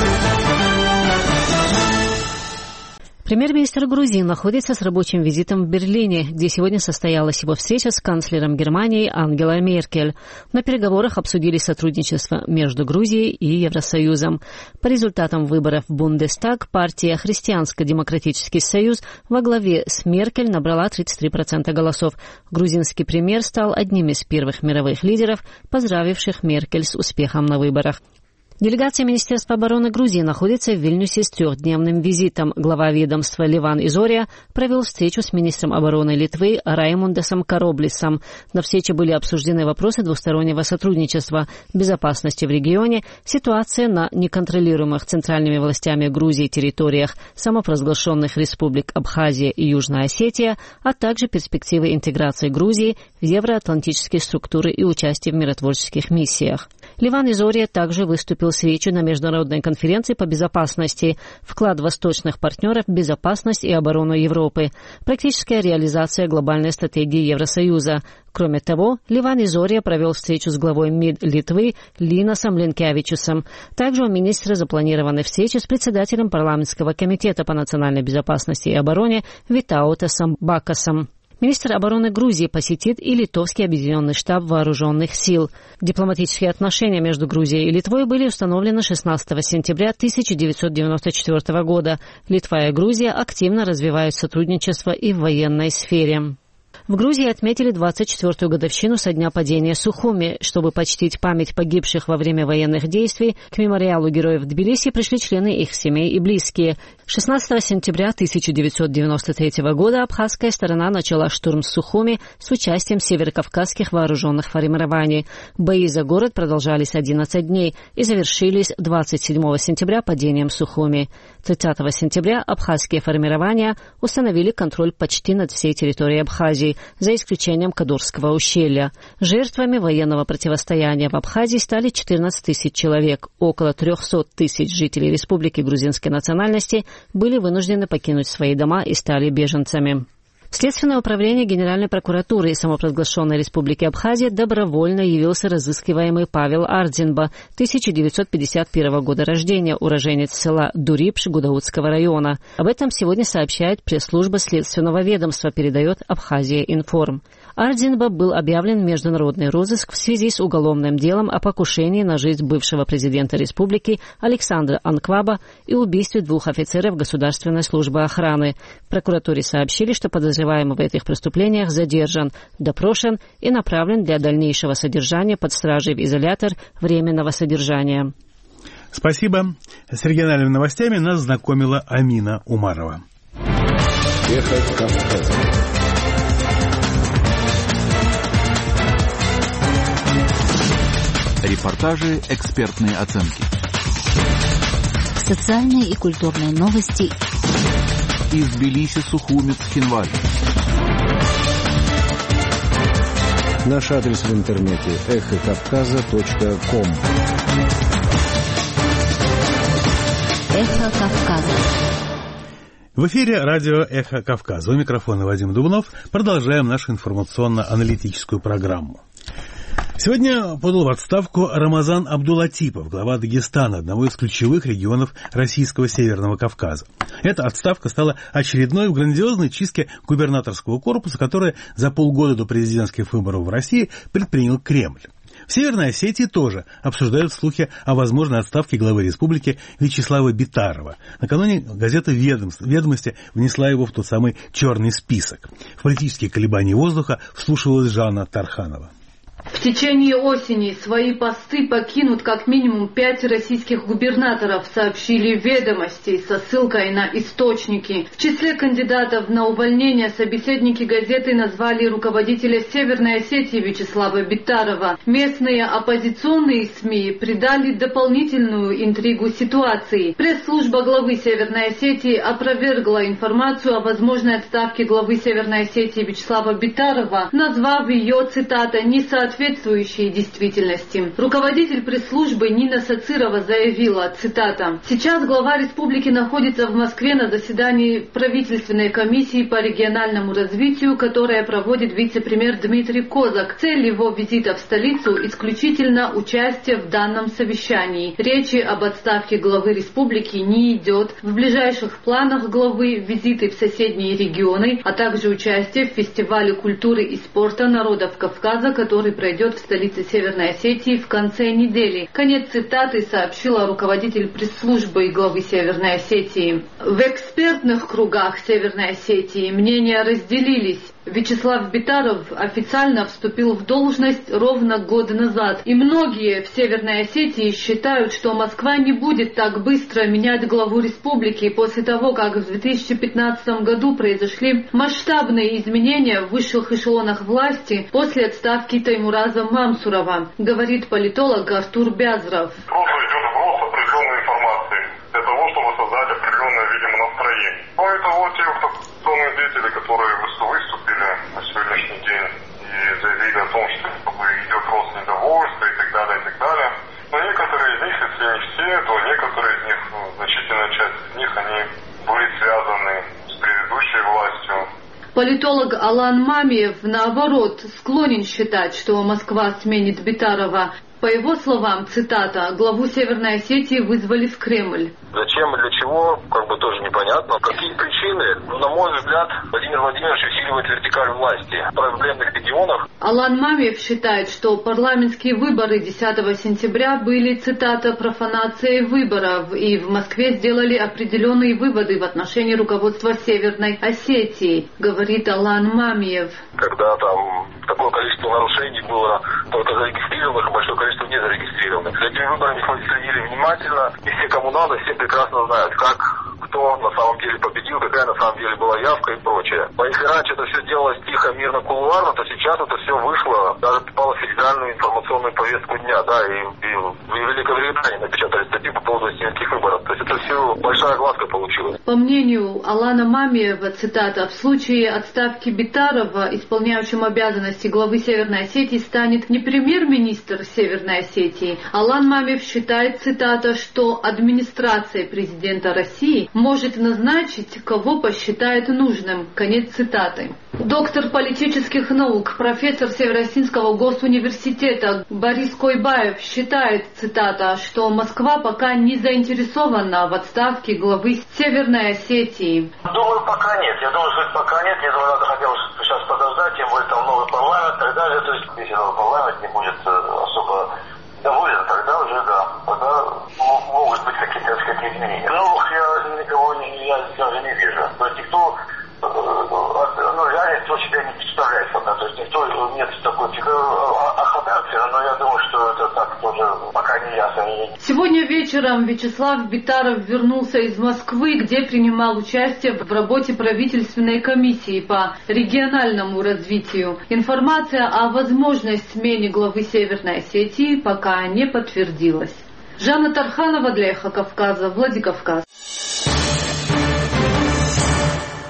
Премьер-министр Грузии находится с рабочим визитом в Берлине, где сегодня состоялась его встреча с канцлером Германии Ангелой Меркель. На переговорах обсудили сотрудничество между Грузией и Евросоюзом. По результатам выборов в Бундестаг партия «Христианско-демократический союз» во главе с Меркель набрала тридцать три процента голосов. Грузинский премьер стал одним из первых мировых лидеров, поздравивших Меркель с успехом на выборах. Делегация Министерства обороны Грузии находится в Вильнюсе с трехдневным визитом. Глава ведомства Ливан Изория провел встречу с министром обороны Литвы Раймундасом Кароблисом. На встрече были обсуждены вопросы двустороннего сотрудничества, безопасности в регионе, ситуация на неконтролируемых центральными властями Грузии территориях самопровозглашенных республик Абхазия и Южная Осетия, а также перспективы интеграции Грузии в евроатлантические структуры и участие в миротворческих миссиях. Ливан Изория также выступил с речью на международной конференции по безопасности «Вклад восточных партнеров в безопасность и оборону Европы. Практическая реализация глобальной стратегии Евросоюза». Кроме того, Ливан Изория провел встречу с главой МИД Литвы Линасом Линкевичусом. Также у министра запланированы встречи с председателем парламентского комитета по национальной безопасности и обороне Витаутасом Бакасом. Министр обороны Грузии посетит и Литовский объединенный штаб вооруженных сил. Дипломатические отношения между Грузией и Литвой были установлены шестнадцатого сентября тысяча девятьсот девяносто четвёртого года. Литва и Грузия активно развивают сотрудничество и в военной сфере. В Грузии отметили двадцать четвёртую годовщину со дня падения Сухуми. Чтобы почтить память погибших во время военных действий, к мемориалу героев в Тбилиси пришли члены их семей и близкие. шестнадцатого сентября тысяча девятьсот девяносто третьего года абхазская сторона начала штурм Сухуми с участием северокавказских вооруженных формирований. Бои за город продолжались одиннадцать дней и завершились двадцать седьмого сентября падением Сухуми. тридцатого сентября абхазские формирования установили контроль почти над всей территорией Абхазии, за исключением Кадурского ущелья. Жертвами военного противостояния в Абхазии стали четырнадцать тысяч человек. Около триста тысяч жителей республики грузинской национальности были вынуждены покинуть свои дома и стали беженцами. Следственное управление Генеральной прокуратуры и самопровозглашенной Республики Абхазия добровольно явился разыскиваемый Павел Ардзинба, тысяча девятьсот пятьдесят первого года рождения, уроженец села Дурипш Гудаутского района. Об этом сегодня сообщает пресс-служба Следственного ведомства, передает Абхазия Информ. Ардзинба был объявлен в международный розыск в связи с уголовным делом о покушении на жизнь бывшего президента республики Александра Анкваба и убийстве двух офицеров Государственной службы охраны. В прокуратуре сообщили, что подозреваемый в этих преступлениях задержан, допрошен и направлен для дальнейшего содержания под стражей в изолятор временного содержания. Спасибо. С региональными новостями нас знакомила Амина Умарова. Эхо Кавказа. Репортажи, экспертные оценки. Социальные и культурные новости. Из Тбилиси, Сухуми, Цхинваль. Наш адрес в интернете эхо кавказа точка ком. Эхо Кавказа. В эфире радио «Эхо Кавказа». У микрофона Вадим Дубнов. Продолжаем нашу информационно-аналитическую программу. Сегодня подал в отставку Рамазан Абдулатипов, глава Дагестана, одного из ключевых регионов российского Северного Кавказа. Эта отставка стала очередной в грандиозной чистке губернаторского корпуса, которая за полгода до президентских выборов в России предпринял Кремль. В Северной Осетии тоже обсуждают слухи о возможной отставке главы республики Вячеслава Битарова. Накануне газета «Ведомости» внесла его в тот самый черный список. В политические колебания воздуха вслушивалась Жанна Тарханова. В течение осени свои посты покинут как минимум пять российских губернаторов, сообщили «Ведомости» со ссылкой на источники. В числе кандидатов на увольнение собеседники газеты назвали руководителя Северной Осетии Вячеслава Битарова. Местные оппозиционные СМИ придали дополнительную интригу ситуации. Пресс-служба главы Северной Осетии опровергла информацию о возможной отставке главы Северной Осетии Вячеслава Битарова, назвав ее, цитата, «несоответствующей соответствующей действительности». Руководитель пресс-службы Нина Сацирова заявила, цитата, «Сейчас глава республики находится в Москве на заседании правительственной комиссии по региональному развитию, которое проводит вице-премьер Дмитрий Козак. Цель его визита в столицу исключительно участие в данном совещании. Речи об отставке главы республики не идет. В ближайших планах главы визиты в соседние регионы, а также участие в фестивале культуры и спорта народов Кавказа, который пройдет в столице Северной Осетии в конце недели». Конец цитаты сообщила руководитель пресс-службы главы Северной Осетии. В экспертных кругах Северной Осетии мнения разделились. Вячеслав Битаров официально вступил в должность ровно год назад. И многие в Северной Осетии считают, что Москва не будет так быстро менять главу республики после того, как в две тысячи пятнадцатом году произошли масштабные изменения в высших эшелонах власти после отставки Таймураза Мамсурова, говорит политолог Артур Бязров. Просто идет вброс определенной информации для того, чтобы создать определенное, видимо, настроение. Поэтому вот те оппозиционные деятели, которые выступили на сегодняшний день и заявили о том, что идет рост недовольства и так далее, и так далее. Но некоторые из них, если не все, то некоторые из них, ну, значительная часть из них, они были связаны с предыдущей властью. Политолог Алан Мамиев, наоборот, склонен считать, что Москва сменит Битарова. По его словам, цитата, главу Северной Осетии вызвали в Кремль. Зачем и для чего, как бы тоже непонятно. Какие причины? Ну, на мой взгляд, Владимир Владимирович усиливает вертикаль власти в проблемных регионах. Алан Мамиев считает, что парламентские выборы десятого сентября были, цитата, профанацией выборов, и в Москве сделали определенные выводы в отношении руководства Северной Осетии, говорит Алан Мамиев. Когда там такое количество нарушений было только зарегистрированных, и большое количество незарегистрированных. За этими выборами следили внимательно, и все, кому надо, все прекрасно знают, как, кто на самом деле победил, какая на самом деле была явка и прочее. Но если раньше это все делалось тихо, мирно, кулуарно, то сейчас это все вышло, даже попало в федеральную информационную повестку дня, да, и, и в Великобритании напечатали статью по поводу северных выборов. То есть это все большая глазка получилась. По мнению Алана Мамиева, цитата, в случае отставки Битарова, исполняющим обязанности главы Северной Осетии, станет не премьер-министр Северной Осетии. Алан Мамиев считает, цитата, что администрация президента России может назначить, кого посчитает нужным. Конец цитаты. Доктор политических наук, профессор Северо-Осетинского госуниверситета Борис Койбаев считает, цитата, что Москва пока не заинтересована в отставке главы Северной Осетии. Думаю, пока нет. Я думаю, что пока нет. Я думаю, надо хотя бы сейчас подождать, тем более там новый парламент и так далее. То есть, если новый парламент не будет особо доволен, тогда уже, да, тогда могут быть какие-то, так сказать, изменения. Новых я никого не, я даже не вижу. То есть никто, ну, реальность у себя не представляет пока. То есть никто, нет такой охотарцера, но я думаю, что это так тоже пока не ясно. Сегодня вечером Вячеслав Битаров вернулся из Москвы, где принимал участие в работе правительственной комиссии по региональному развитию. Информация о возможной смене главы Северной Осетии пока не подтвердилась. Жанна Тарханова для Эхо Кавказа, Владикавказ.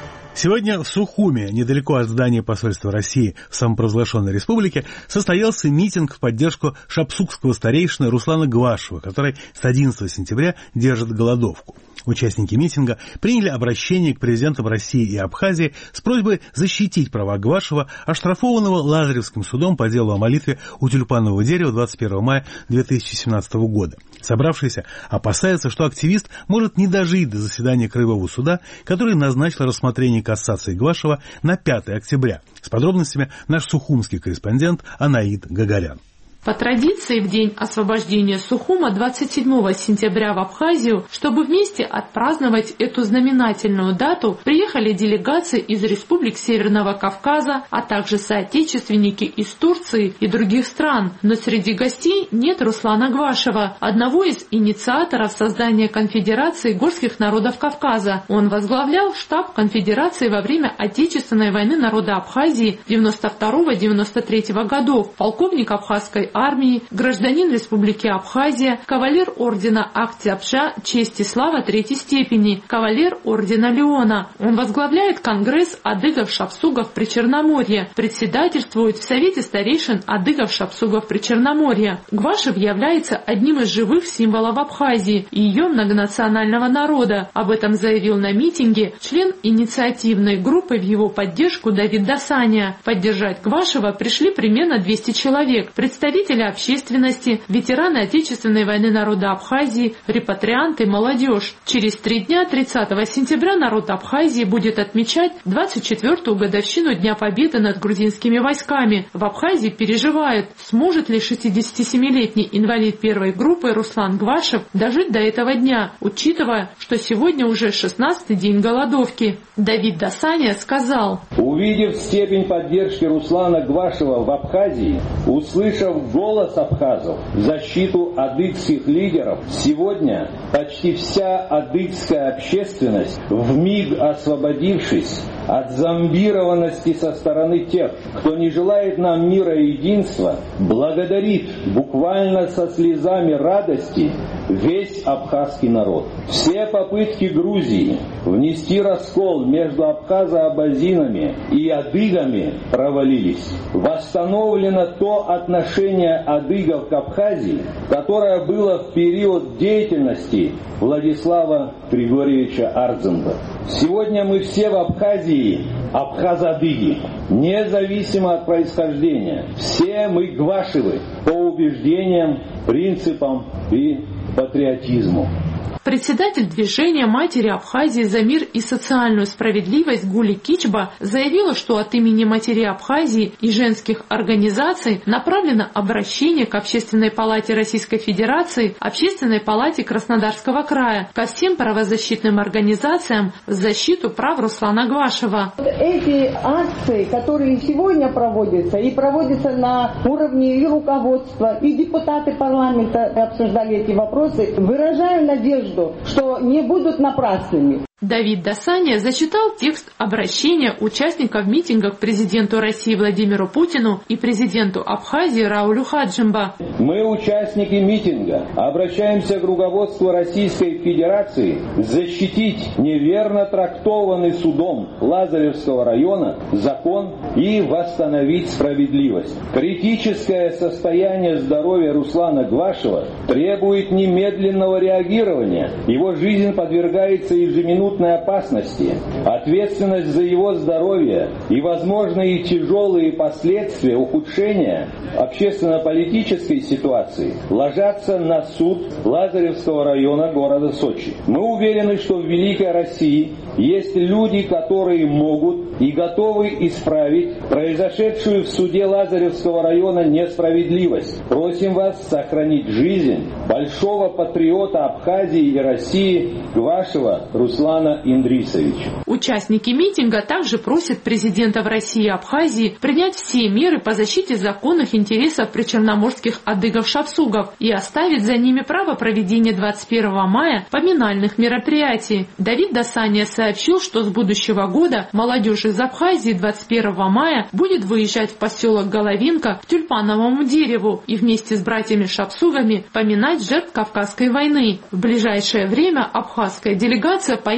Сегодня в Сухуми, недалеко от здания посольства России в самопровозглашенной республике, состоялся митинг в поддержку шапсукского старейшины Руслана Гвашева, который с одиннадцатого сентября держит голодовку. Участники митинга приняли обращение к президентам России и Абхазии с просьбой защитить права Гвашева, оштрафованного Лазаревским судом по делу о молитве у тюльпанового дерева двадцать первого мая две тысячи семнадцатого года. Собравшиеся опасаются, что активист может не дожить до заседания Краевого суда, который назначил рассмотрение кассации Гвашева на пятое октября. С подробностями наш сухумский корреспондент Анаид Гагарян. По традиции, в день освобождения Сухума двадцать седьмого сентября в Абхазию, чтобы вместе отпраздновать эту знаменательную дату, приехали делегации из республик Северного Кавказа, а также соотечественники из Турции и других стран. Но среди гостей нет Руслана Гвашева, одного из инициаторов создания Конфедерации горских народов Кавказа. Он возглавлял штаб Конфедерации во время Отечественной войны народа Абхазии девяносто второго — девяносто третьего годов, полковник абхазской армии, гражданин Республики Абхазия, кавалер ордена Октября честь и слава третьей степени, кавалер ордена Леона. Он возглавляет Конгресс адыгов-шапсугов Причерноморья, председательствует в Совете старейшин адыгов-шапсугов Причерноморья. Гвашев является одним из живых символов Абхазии и ее многонационального народа. Об этом заявил на митинге член инициативной группы в его поддержку Давид Дасаня. Поддержать Гвашева пришли примерно двести человек, представители общественности, ветераны Отечественной войны народа Абхазии, репатрианты, молодежь. Через три дня, тридцатого сентября, народ Абхазии будет отмечать двадцать четвёртую годовщину Дня Победы над грузинскими войсками. В Абхазии переживают, сможет ли шестидесятисемилетний инвалид первой группы Руслан Гвашев дожить до этого дня, учитывая, что сегодня уже шестнадцатый день голодовки. Давид Дасаня сказал: «Увидев степень поддержки Руслана Гвашева в Абхазии, услышав голос абхазов в защиту адыгских лидеров, сегодня почти вся адыгская общественность, вмиг освободившись от зомбированности со стороны тех, кто не желает нам мира и единства, благодарит буквально со слезами радости весь абхазский народ. Все попытки Грузии внести раскол между абхазо-абазинами и адыгами провалились. Восстановлено то отношение адыгов к Абхазии, которое было в период деятельности Владислава Григорьевича Ардзенба. Сегодня мы все в Абхазии абхазадыги, независимо от происхождения. Все мы Гвашевы по убеждениям, принципам и патриотизму». Председатель движения «Матери Абхазии за мир и социальную справедливость» Гули Кичба заявила, что от имени Матери Абхазии и женских организаций направлено обращение к Общественной палате Российской Федерации, Общественной палате Краснодарского края, ко всем правозащитным организациям в защиту прав Руслана Гвашева. Эти акции, которые сегодня проводятся, и проводятся на уровне и руководства, и депутаты парламента обсуждали эти вопросы, выражаю надежду, что не будут напрасными. Давид Дасаня зачитал текст обращения участников митинга к президенту России Владимиру Путину и президенту Абхазии Раулю Хаджимба. Мы, участники митинга, обращаемся к руководству Российской Федерации защитить неверно трактованный судом Лазаревского района закон и восстановить справедливость. Критическое состояние здоровья Руслана Гвашева требует немедленного реагирования. Его жизнь подвергается ежеминутно опасности. Ответственность за его здоровье и возможные тяжелые последствия ухудшения общественно-политической ситуации ложатся на суд Лазаревского района города Сочи. Мы уверены, что в Великой России есть люди, которые могут и готовы исправить произошедшую в суде Лазаревского района несправедливость. Просим вас сохранить жизнь большого патриота Абхазии и России Гвашева Руслана Индрисовича. Участники митинга также просят президентов России и Абхазии принять все меры по защите законных интересов причерноморских адыгов-шапсугов и оставить за ними право проведения двадцать первого мая поминальных мероприятий. Давид Дасаня сообщил, что с будущего года молодежь из Абхазии двадцать первого мая будет выезжать в поселок Головинка к тюльпановому дереву и вместе с братьями-шапсугами поминать жертв Кавказской войны. В ближайшее время абхазская делегация поедет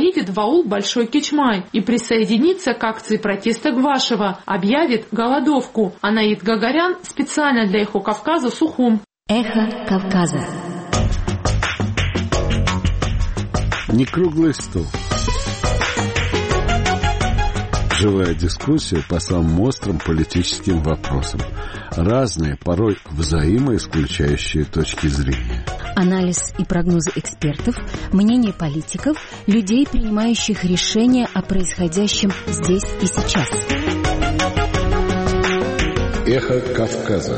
поедет в аул Большой Кичмай и присоединится к акции протеста Гвашева, объявит голодовку. Анаид Гагарян специально для «Эхо Кавказа» Сухум. Эхо Кавказа. Не круглый стол. Живая дискуссия по самым острым политическим вопросам. Разные, порой взаимоисключающие точки зрения. Анализ и прогнозы экспертов, мнение политиков, людей, принимающих решения о происходящем здесь и сейчас. Эхо Кавказа.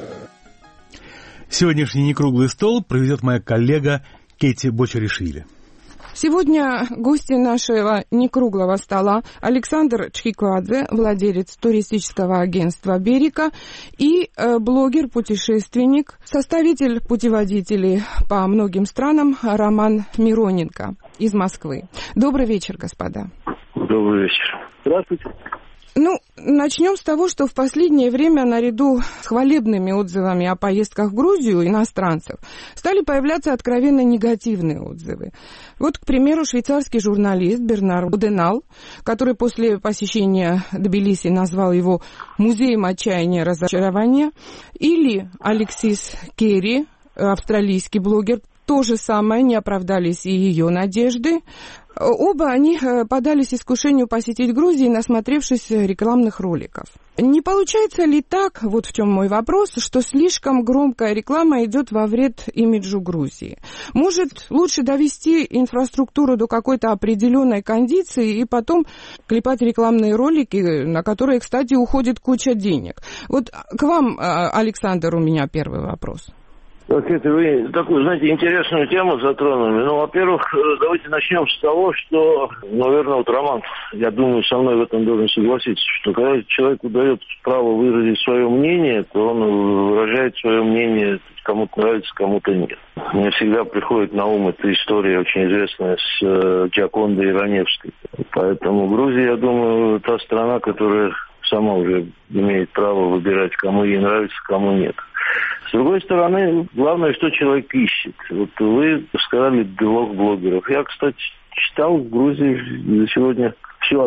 Сегодняшний некруглый стол проведет моя коллега Кетти Бочаришвили. Сегодня гости нашего некруглого стола Александр Чхиквадзе, владелец туристического агентства «Берика», и э, блогер-путешественник, составитель путеводителей по многим странам Роман Мироненко из Москвы. Добрый вечер, господа. Добрый вечер. Здравствуйте. Ну, начнем с того, что в последнее время наряду с хвалебными отзывами о поездках в Грузию иностранцев стали появляться откровенно негативные отзывы. Вот, к примеру, швейцарский журналист Бернар Уденал, который после посещения Тбилиси назвал его «музеем отчаяния и разочарования», или Алексис Керри, австралийский блогер, то же самое, не оправдались и ее надежды. Оба они поддались искушению посетить Грузию, насмотревшись рекламных роликов. Не получается ли так, вот в чем мой вопрос, что слишком громкая реклама идет во вред имиджу Грузии? Может, лучше довести инфраструктуру до какой-то определенной кондиции и потом клепать рекламные ролики, на которые, кстати, уходит куча денег? Вот к вам, Александр, у меня первый вопрос. Так это вы такую, знаете, интересную тему затронули. Ну, во-первых, давайте начнем с того, что, наверное, вот Роман, я думаю, со мной в этом должен согласиться, что когда человеку дает право выразить свое мнение, то он выражает свое мнение, кому-то нравится, кому-то нет. Мне всегда приходит на ум эта история, очень известная, с э, Джакондой Раневской. Поэтому Грузия, я думаю, та страна, которая сама уже имеет право выбирать, кому ей нравится, кому нет. С другой стороны, главное, что человек ищет. Вот вы сказали двух блогеров. Я, кстати, читал в Грузии сегодня все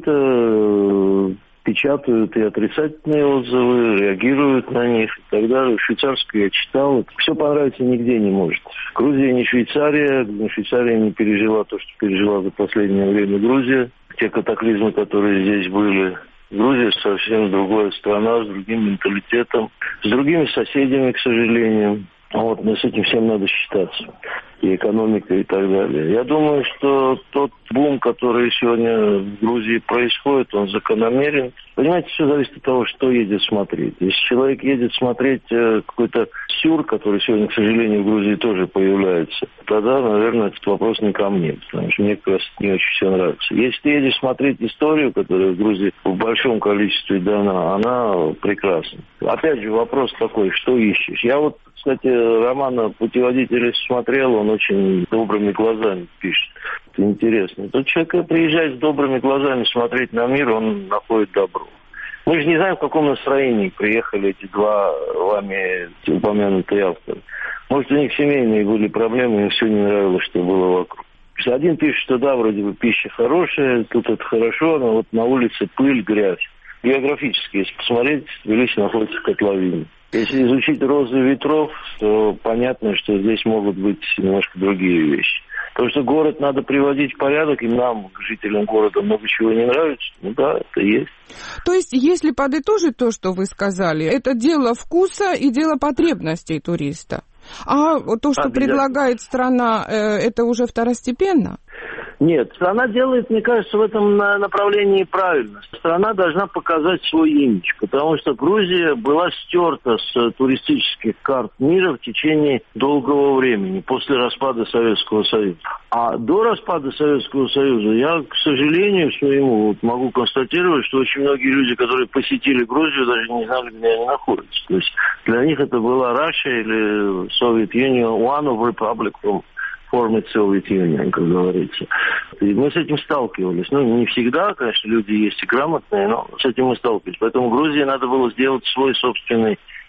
открыто, печатают и отрицательные отзывы, реагируют на них и так далее. Швейцарское я читал. Все понравиться нигде не может. Грузия не Швейцария, Швейцария не пережила то, что пережила за последнее время Грузия. Те катаклизмы, которые здесь были. Грузия совсем другая страна, с другим менталитетом, с другими соседями, к сожалению. Вот, но с этим всем надо считаться. И экономика, и так далее. Я думаю, что тот бум, который сегодня в Грузии происходит, он закономерен. Понимаете, все зависит от того, что едет смотреть. Если человек едет смотреть э, какой-то сюр, который сегодня, к сожалению, в Грузии тоже появляется, тогда, наверное, этот вопрос не ко мне, потому что мне как раз не очень все нравится. Если ты едешь смотреть историю, которая в Грузии в большом количестве дана, она прекрасна. Опять же, вопрос такой, что ищешь? Я вот, кстати, романа «Путеводитель» смотрел, он очень добрыми глазами пишет. Это интересно. Тот человек приезжает с добрыми глазами смотреть на мир, он находит добро. Мы же не знаем, в каком настроении приехали эти два вами упомянутые авторы. Может, у них семейные были проблемы, им все не нравилось, что было вокруг. Один пишет, что да, вроде бы пища хорошая, тут это хорошо, но вот на улице пыль, грязь. Географически, если посмотреть, Тбилиси находится в котловине. Если изучить розы ветров, то понятно, что здесь могут быть немножко другие вещи. Потому что город надо приводить в порядок, и нам, жителям города, много чего не нравится. Ну да, это есть. То есть, если подытожить то, что вы сказали, это дело вкуса и дело потребностей туриста. А то, что предлагает страна, это уже второстепенно? Нет, страна делает, мне кажется, в этом направлении правильно. Страна должна показать свой имидж, потому что Грузия была стерта с туристических карт мира в течение долгого времени, после распада Советского Союза. А до распада Советского Союза я, к сожалению своему, вот, могу констатировать, что очень многие люди, которые посетили Грузию, даже не знали, где они находятся. То есть для них это была Russia или Soviet Union, one of republic from former Soviet Union, как говорится. И мы с этим сталкивались. Ну, не всегда, конечно, люди есть и грамотные, но с этим мы сталкивались. Поэтому Грузии надо было сделать свой собственный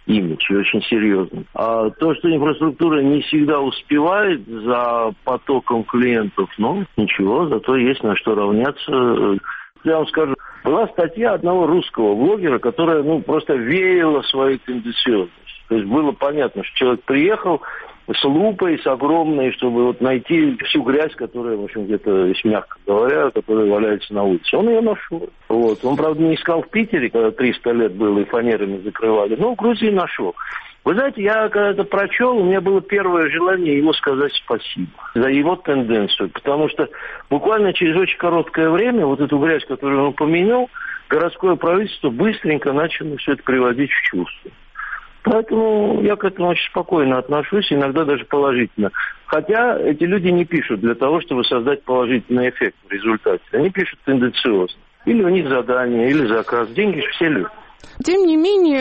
имидж, и очень серьезный. А то, что инфраструктура не всегда успевает за потоком клиентов, ну, ничего, зато есть на что равняться. Я вам скажу, была статья одного русского блогера, которая, ну, просто веяла своей тенденциозностью. То есть было понятно, что человек приехал с лупой, с огромной, чтобы вот найти всю грязь, которая, в общем, где-то, если мягко говоря, которая валяется на улице. Он ее нашел. Вот. Он, правда, не искал в Питере, когда триста лет было и фанерами закрывали, но в Грузии нашел. Вы знаете, я когда это прочел, у меня было первое желание ему сказать спасибо за его тенденцию, потому что буквально через очень короткое время вот эту грязь, которую он упомянул, городское правительство быстренько начало все это приводить в чувство. Поэтому я к этому очень спокойно отношусь, иногда даже положительно. Хотя эти люди не пишут для того, чтобы создать положительный эффект в результате. Они пишут тенденциозно. Или у них задание, или заказ. Деньги же все любят. Тем не менее,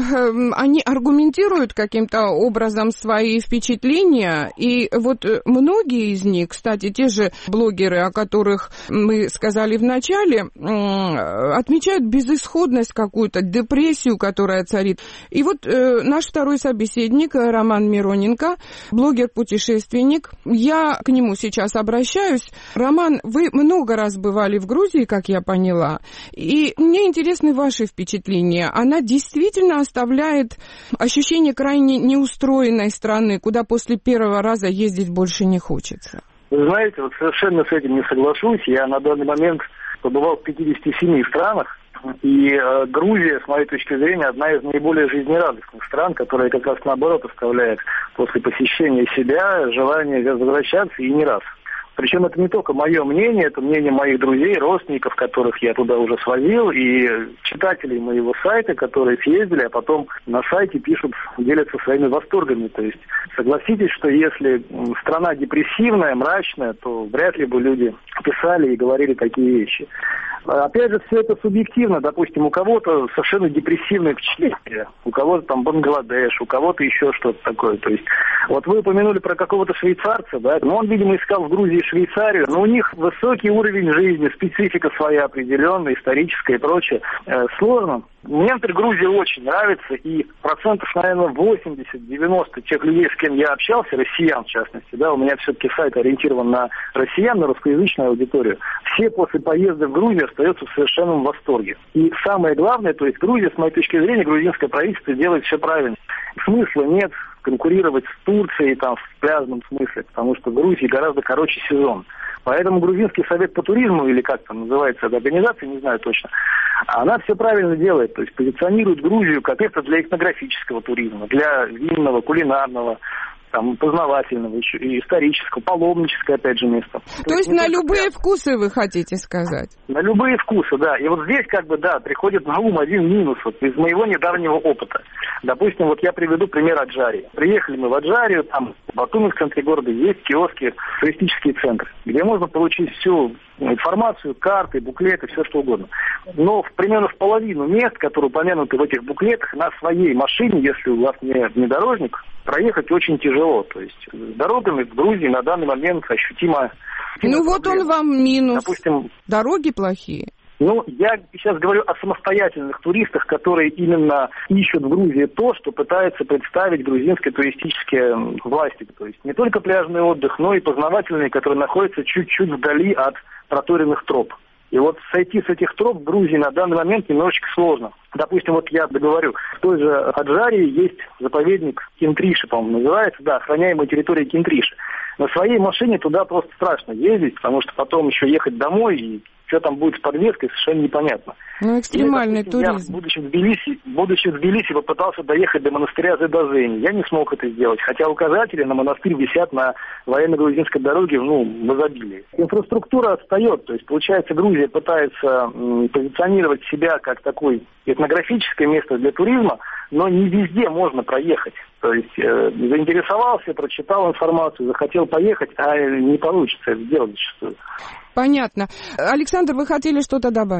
э, они аргументируют каким-то образом свои впечатления, и вот многие из них, кстати, те же блогеры, о которых мы сказали в начале, э, отмечают безысходность какую-то, депрессию, которая царит. И вот э, наш второй собеседник, Роман Мироненко, блогер-путешественник, я к нему сейчас обращаюсь. Роман, вы много раз бывали в Грузии, как я поняла, и мне интересны ваши впечатления. Она действительно оставляет ощущение крайне неустроенной страны, куда после первого раза ездить больше не хочется. Вы знаете, вот совершенно с этим не соглашусь. Я на данный момент побывал в пятидесяти семи странах, и э, Грузия, с моей точки зрения, одна из наиболее жизнерадостных стран, которая как раз наоборот оставляет после посещения себя желание возвращаться и не раз. Причем это не только мое мнение, это мнение моих друзей, родственников, которых я туда уже свозил, и читателей моего сайта, которые съездили, а потом на сайте пишут, делятся своими восторгами. То есть согласитесь, что если страна депрессивная, мрачная, то вряд ли бы люди писали и говорили такие вещи. Опять же, все это субъективно. Допустим, у кого-то совершенно депрессивное впечатление, у кого-то там Бангладеш, у кого-то еще что-то такое. То есть, вот вы упомянули про какого-то швейцарца, да, ну, он, видимо, искал в Грузии Швейцарию, но у них высокий уровень жизни, специфика своя определенная, историческая и прочее. Э, сложно. Мне, например, Грузия очень нравится, и процентов, наверное, восемьдесят-девяносто тех людей, с кем я общался, россиян в частности, да, у меня все-таки сайт ориентирован на россиян, на русскоязычную аудиторию, все после поезда в Грузию остаются в совершенном восторге. И самое главное, то есть Грузия, с моей точки зрения, грузинское правительство делает все правильно. Смысла нет конкурировать с Турцией там, в пляжном смысле, потому что в Грузии гораздо короче сезон. Поэтому Грузинский совет по туризму, или как там называется эта организация, не знаю точно, она все правильно делает, то есть позиционирует Грузию как место для этнографического туризма, для винного, кулинарного, там, познавательного, еще и исторического, паломническое, опять же, место. То, То есть на любые пляж. Вкусы вы хотите сказать? На любые вкусы, да. И вот здесь, как бы, да, приходит на ум один минус вот, из моего недавнего опыта. Допустим, вот я приведу пример Аджарии. Приехали мы в Аджарию, там в Батуми, в центре города, есть киоски, туристические центры, где можно получить всю информацию, карты, буклеты, все что угодно. Но в, примерно в половину мест, которые упомянуты в этих буклетах, на своей машине, если у вас не внедорожник, проехать очень тяжело. То есть с дорогами в Грузии на данный момент ощутимо... Ну вот он вам минус. Допустим, дороги плохие. Ну, я сейчас говорю о самостоятельных туристах, которые именно ищут в Грузии то, что пытаются представить грузинские туристические власти. То есть не только пляжный отдых, но и познавательные, которые находятся чуть-чуть вдали от проторенных троп. И вот сойти с этих троп в Грузии на данный момент немножечко сложно. Допустим, вот я договорю, в той же Аджарии есть заповедник Кентриши, по-моему, называется, да, охраняемая территория Кентриши. На своей машине туда просто страшно ездить, потому что потом еще ехать домой, и что там будет с подвеской, совершенно непонятно. Ну, экстремальный и, допустим, туризм. Я, будучи в Тбилиси, будучи в Тбилиси, попытался доехать до монастыря Зедазени. Я не смог это сделать, хотя указатели на монастырь висят на военно-грузинской дороге, ну, в изобилии. Инфраструктура отстает, то есть, получается, Грузия пытается м, позиционировать себя как такое этнографическое место для туризма, но не везде можно проехать. То есть э, заинтересовался, прочитал информацию, захотел поехать, а не получится это сделать зачастую. Понятно. Александр, вы хотели что-то добавить?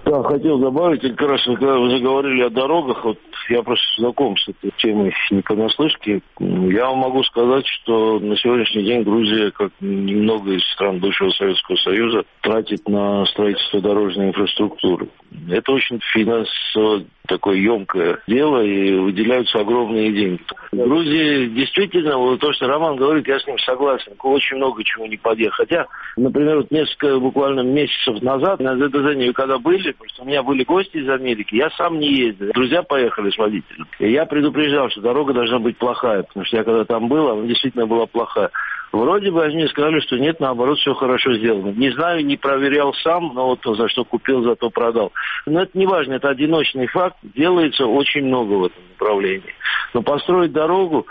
Да, хотел добавить, как раз когда вы заговорили о дорогах, вот я просто знаком с этой темой не понаслышке. Я вам могу сказать, что на сегодняшний день Грузия, как немного из стран бывшего Советского Союза, тратит на строительство дорожной инфраструктуры. Это очень финансово такое емкое дело, и выделяются огромные деньги. В Грузии действительно, вот то, что Роман говорит, я с ним согласен, очень много чего не подъехать. Хотя, например, вот несколько буквально месяцев назад на ЗДЗ, когда были, потому что у меня были гости из Америки, я сам не ездил. Друзья поехали с водителем. И я предупреждал, что дорога должна быть плохая, потому что я когда там был, она действительно была плохая. Вроде бы они мне сказали, что нет, наоборот, все хорошо сделано. Не знаю, не проверял сам, но вот за что купил, за то продал. Но это не важно, это одиночный факт. Делается очень много в этом направлении. Но построить дорогу,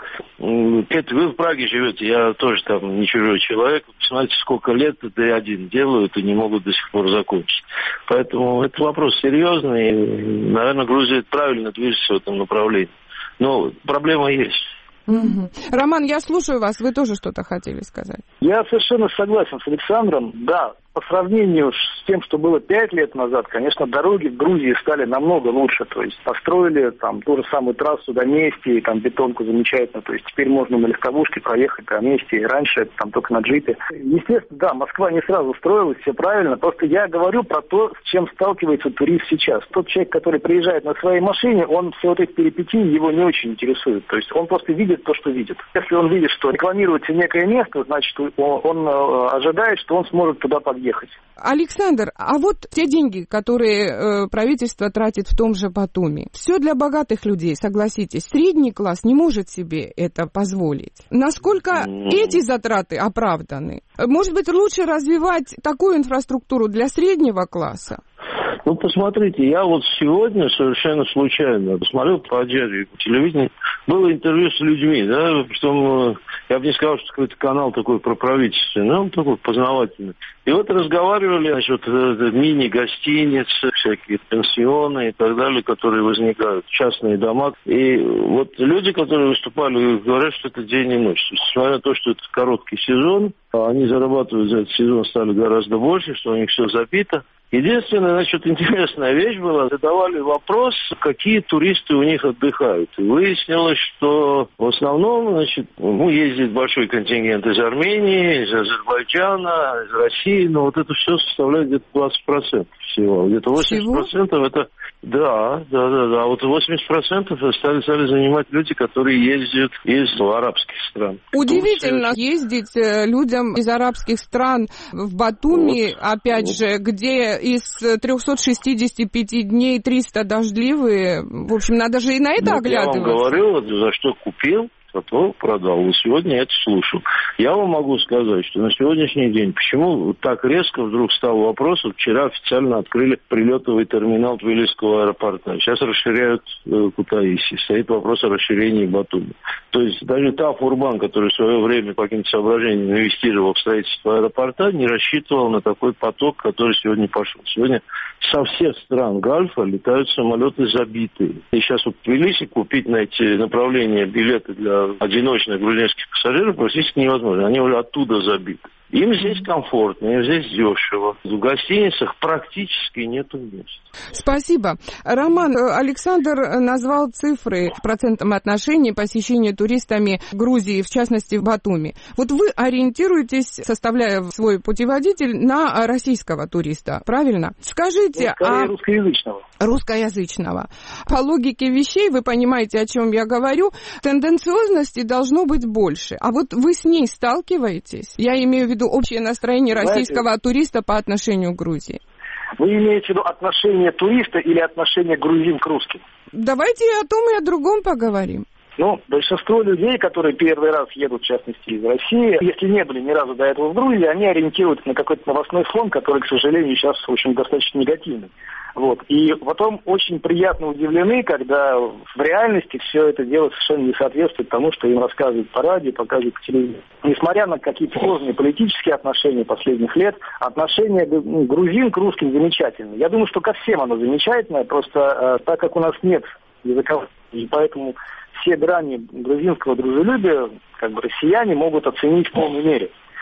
это вы в Праге живете, я тоже там не чужой человек. Посмотрите, сколько лет Д один делают и не могут до сих пор закончить. Поэтому это вопрос серьезный. И, наверное, Грузия правильно движется в этом направлении. Но проблема есть. Угу. Роман, я слушаю вас, вы тоже что-то хотели сказать? Я совершенно согласен с Александром. Да, по сравнению с тем, что было пять лет назад, конечно, дороги в Грузии стали намного лучше. То есть построили там ту же самую трассу до Мести, и там бетонку замечательно. То есть теперь можно на легковушке проехать до Мести, и раньше это там только на джипе. Естественно, да, Москва не сразу строилась, все правильно. Просто я говорю про то, с чем сталкивается турист сейчас. Тот человек, который приезжает на своей машине, он все вот эти перипетии его не очень интересует. То есть он просто видит то, что видит. Если он видит, что рекламируется некое место, значит, он, он ожидает, что он сможет туда подъехать. Александр, а вот те деньги, которые э, правительство тратит в том же Батуми, все для богатых людей, согласитесь. Средний класс не может себе это позволить. Насколько эти затраты оправданы? Может быть, лучше развивать такую инфраструктуру для среднего класса? Ну, посмотрите, я вот сегодня совершенно случайно посмотрел по Аджаре телевидение, было интервью с людьми, да, что я бы не сказал, что какой-то канал такой про правительство, но он такой познавательный. И вот разговаривали насчет мини-гостиницы, всякие пенсионы и так далее, которые возникают, частные дома. И вот люди, которые выступали, говорят, что это день и ночь. Несмотря на то, что это короткий сезон, они зарабатывают за этот сезон стали гораздо больше, что у них все забито. Единственная, значит, интересная вещь была, задавали вопрос, какие туристы у них отдыхают. И выяснилось, что в основном, значит, ну, ездит большой контингент из Армении, из Азербайджана, из России, но вот это все составляет где-то двадцать процентов всего. Где-то восемьдесят процентов это... Да, да, да, да. Вот восемьдесят процентов стали, стали занимать люди, которые ездят из арабских стран. Удивительно Турция. Ездить людям из арабских стран в Батуми, вот, опять вот. же, где из трехсот шестидесяти пяти дней триста дождливые. В общем, надо же и на это вот оглядываться. Я вам говорю, за что купил, зато продал. И сегодня я это слушал. Я вам могу сказать, что на сегодняшний день, почему так резко вдруг стал вопрос, вот вчера официально открыли прилетовый терминал Тбилисского аэропорта. Сейчас расширяют э, Кутаиси. Стоит вопрос о расширении Батуми. То есть даже та Фурбан, который в свое время по каким-то соображениям инвестировал в строительство аэропорта, не рассчитывал на такой поток, который сегодня пошел. Сегодня со всех стран Гольфа летают самолеты забитые. И сейчас вот в Тбилиси купить на эти направления билеты для одиночных грузинских пассажиров практически невозможно. Они уже оттуда забиты. Им здесь комфортно, им здесь дешево. В гостиницах практически нету мест. Спасибо. Роман, Александр назвал цифры в процентном отношении посещения туристами Грузии, в частности в Батуми. Вот вы ориентируетесь, составляя свой путеводитель, на российского туриста, правильно? Скажите, ну, а... русскоязычного. Русскоязычного. По логике вещей, вы понимаете, о чем я говорю, тенденциозности должно быть больше. А вот вы с ней сталкиваетесь? Я имею в виду общее настроение российского Знаете, туриста по отношению к Грузии. Вы имеете в виду отношение туриста или отношение грузин к русским? Давайте о том и о другом поговорим. Ну, большинство людей, которые первый раз едут, в частности, из России, если не были ни разу до этого в Грузии, они ориентируются на какой-то новостной фон, который, к сожалению, сейчас, в общем, достаточно негативный. Вот. И потом очень приятно удивлены, когда в реальности все это дело совершенно не соответствует тому, что им рассказывают по радио, показывают по телевизору. Несмотря на какие-то сложные политические отношения последних лет, отношение ну, грузин к русским замечательное. Я думаю, что ко всем оно замечательное, просто э, так как у нас нет языковых, и поэтому все грани грузинского дружелюбия как бы россияне могут оценить в полной мере.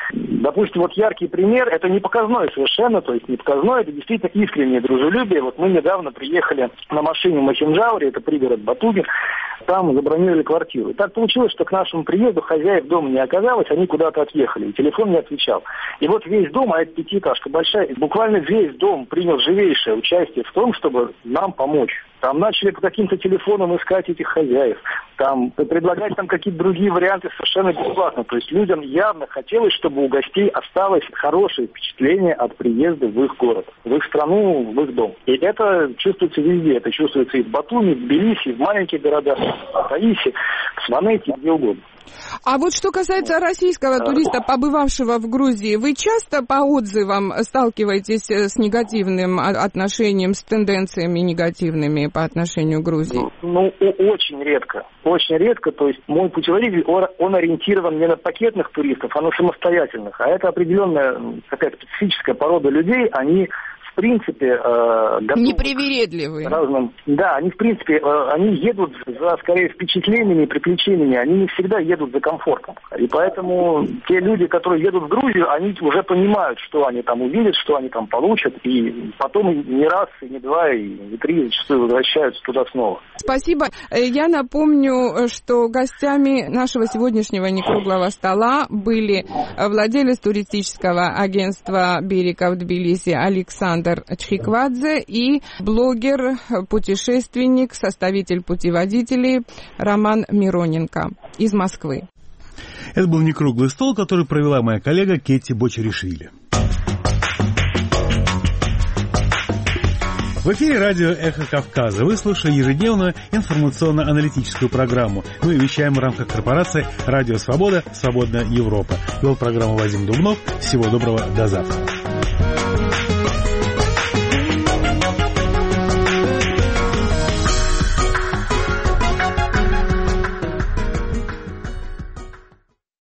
Допустим, вот яркий пример, это не показной совершенно, то есть не показной, это действительно искреннее дружелюбие. Вот мы недавно приехали на машине в Махинджауре, это пригород Батуми, там забронировали квартиру. И так получилось, что к нашему приезду хозяев дома не оказалось, они куда-то отъехали, и телефон не отвечал. И вот весь дом, а это пятиэтажка большая, буквально весь дом принял живейшее участие в том, чтобы нам помочь. Там начали по каким-то телефонам искать этих хозяев, там предлагать там какие-то другие варианты совершенно бесплатно. То есть людям явно хотелось, чтобы у гостей осталось хорошее впечатление от приезда в их город, в их страну, в их дом. И это чувствуется везде. Это чувствуется и в Батуми, в Тбилиси, в маленьких городах, в Таисе, в Сванете, где угодно. А вот что касается российского туриста, побывавшего в Грузии, вы часто по отзывам сталкиваетесь с негативным отношением, с тенденциями негативными по отношению к Грузии? Ну, очень редко. Очень редко. То есть мой путеводитель, он, он ориентирован не на пакетных туристов, а на самостоятельных. А это определенная такая специфическая порода людей, они... в принципе, э, непривередливые. Разным, да, они в принципе, э, они едут за, скорее, впечатлениями, приключениями, они не всегда едут за комфортом. И поэтому те люди, которые едут в Грузию, они уже понимают, что они там увидят, что они там получат, и потом не раз, и не два, и не три, зачастую возвращаются туда снова. Спасибо. Я напомню, что гостями нашего сегодняшнего некруглого стола были владелец туристического агентства «Берега» в Тбилиси Александр Чхиквадзе и блогер, путешественник, составитель путеводителей Роман Мироненко из Москвы. Это был некруглый стол, который провела моя коллега Кетти Бочаришвили. В эфире радио «Эхо Кавказа». Вы слушаете ежедневную информационно-аналитическую программу. Мы вещаем в рамках корпорации «Радио Свобода. Свободная Европа». Вел программу Вадим Дубнов. Всего доброго. До завтра.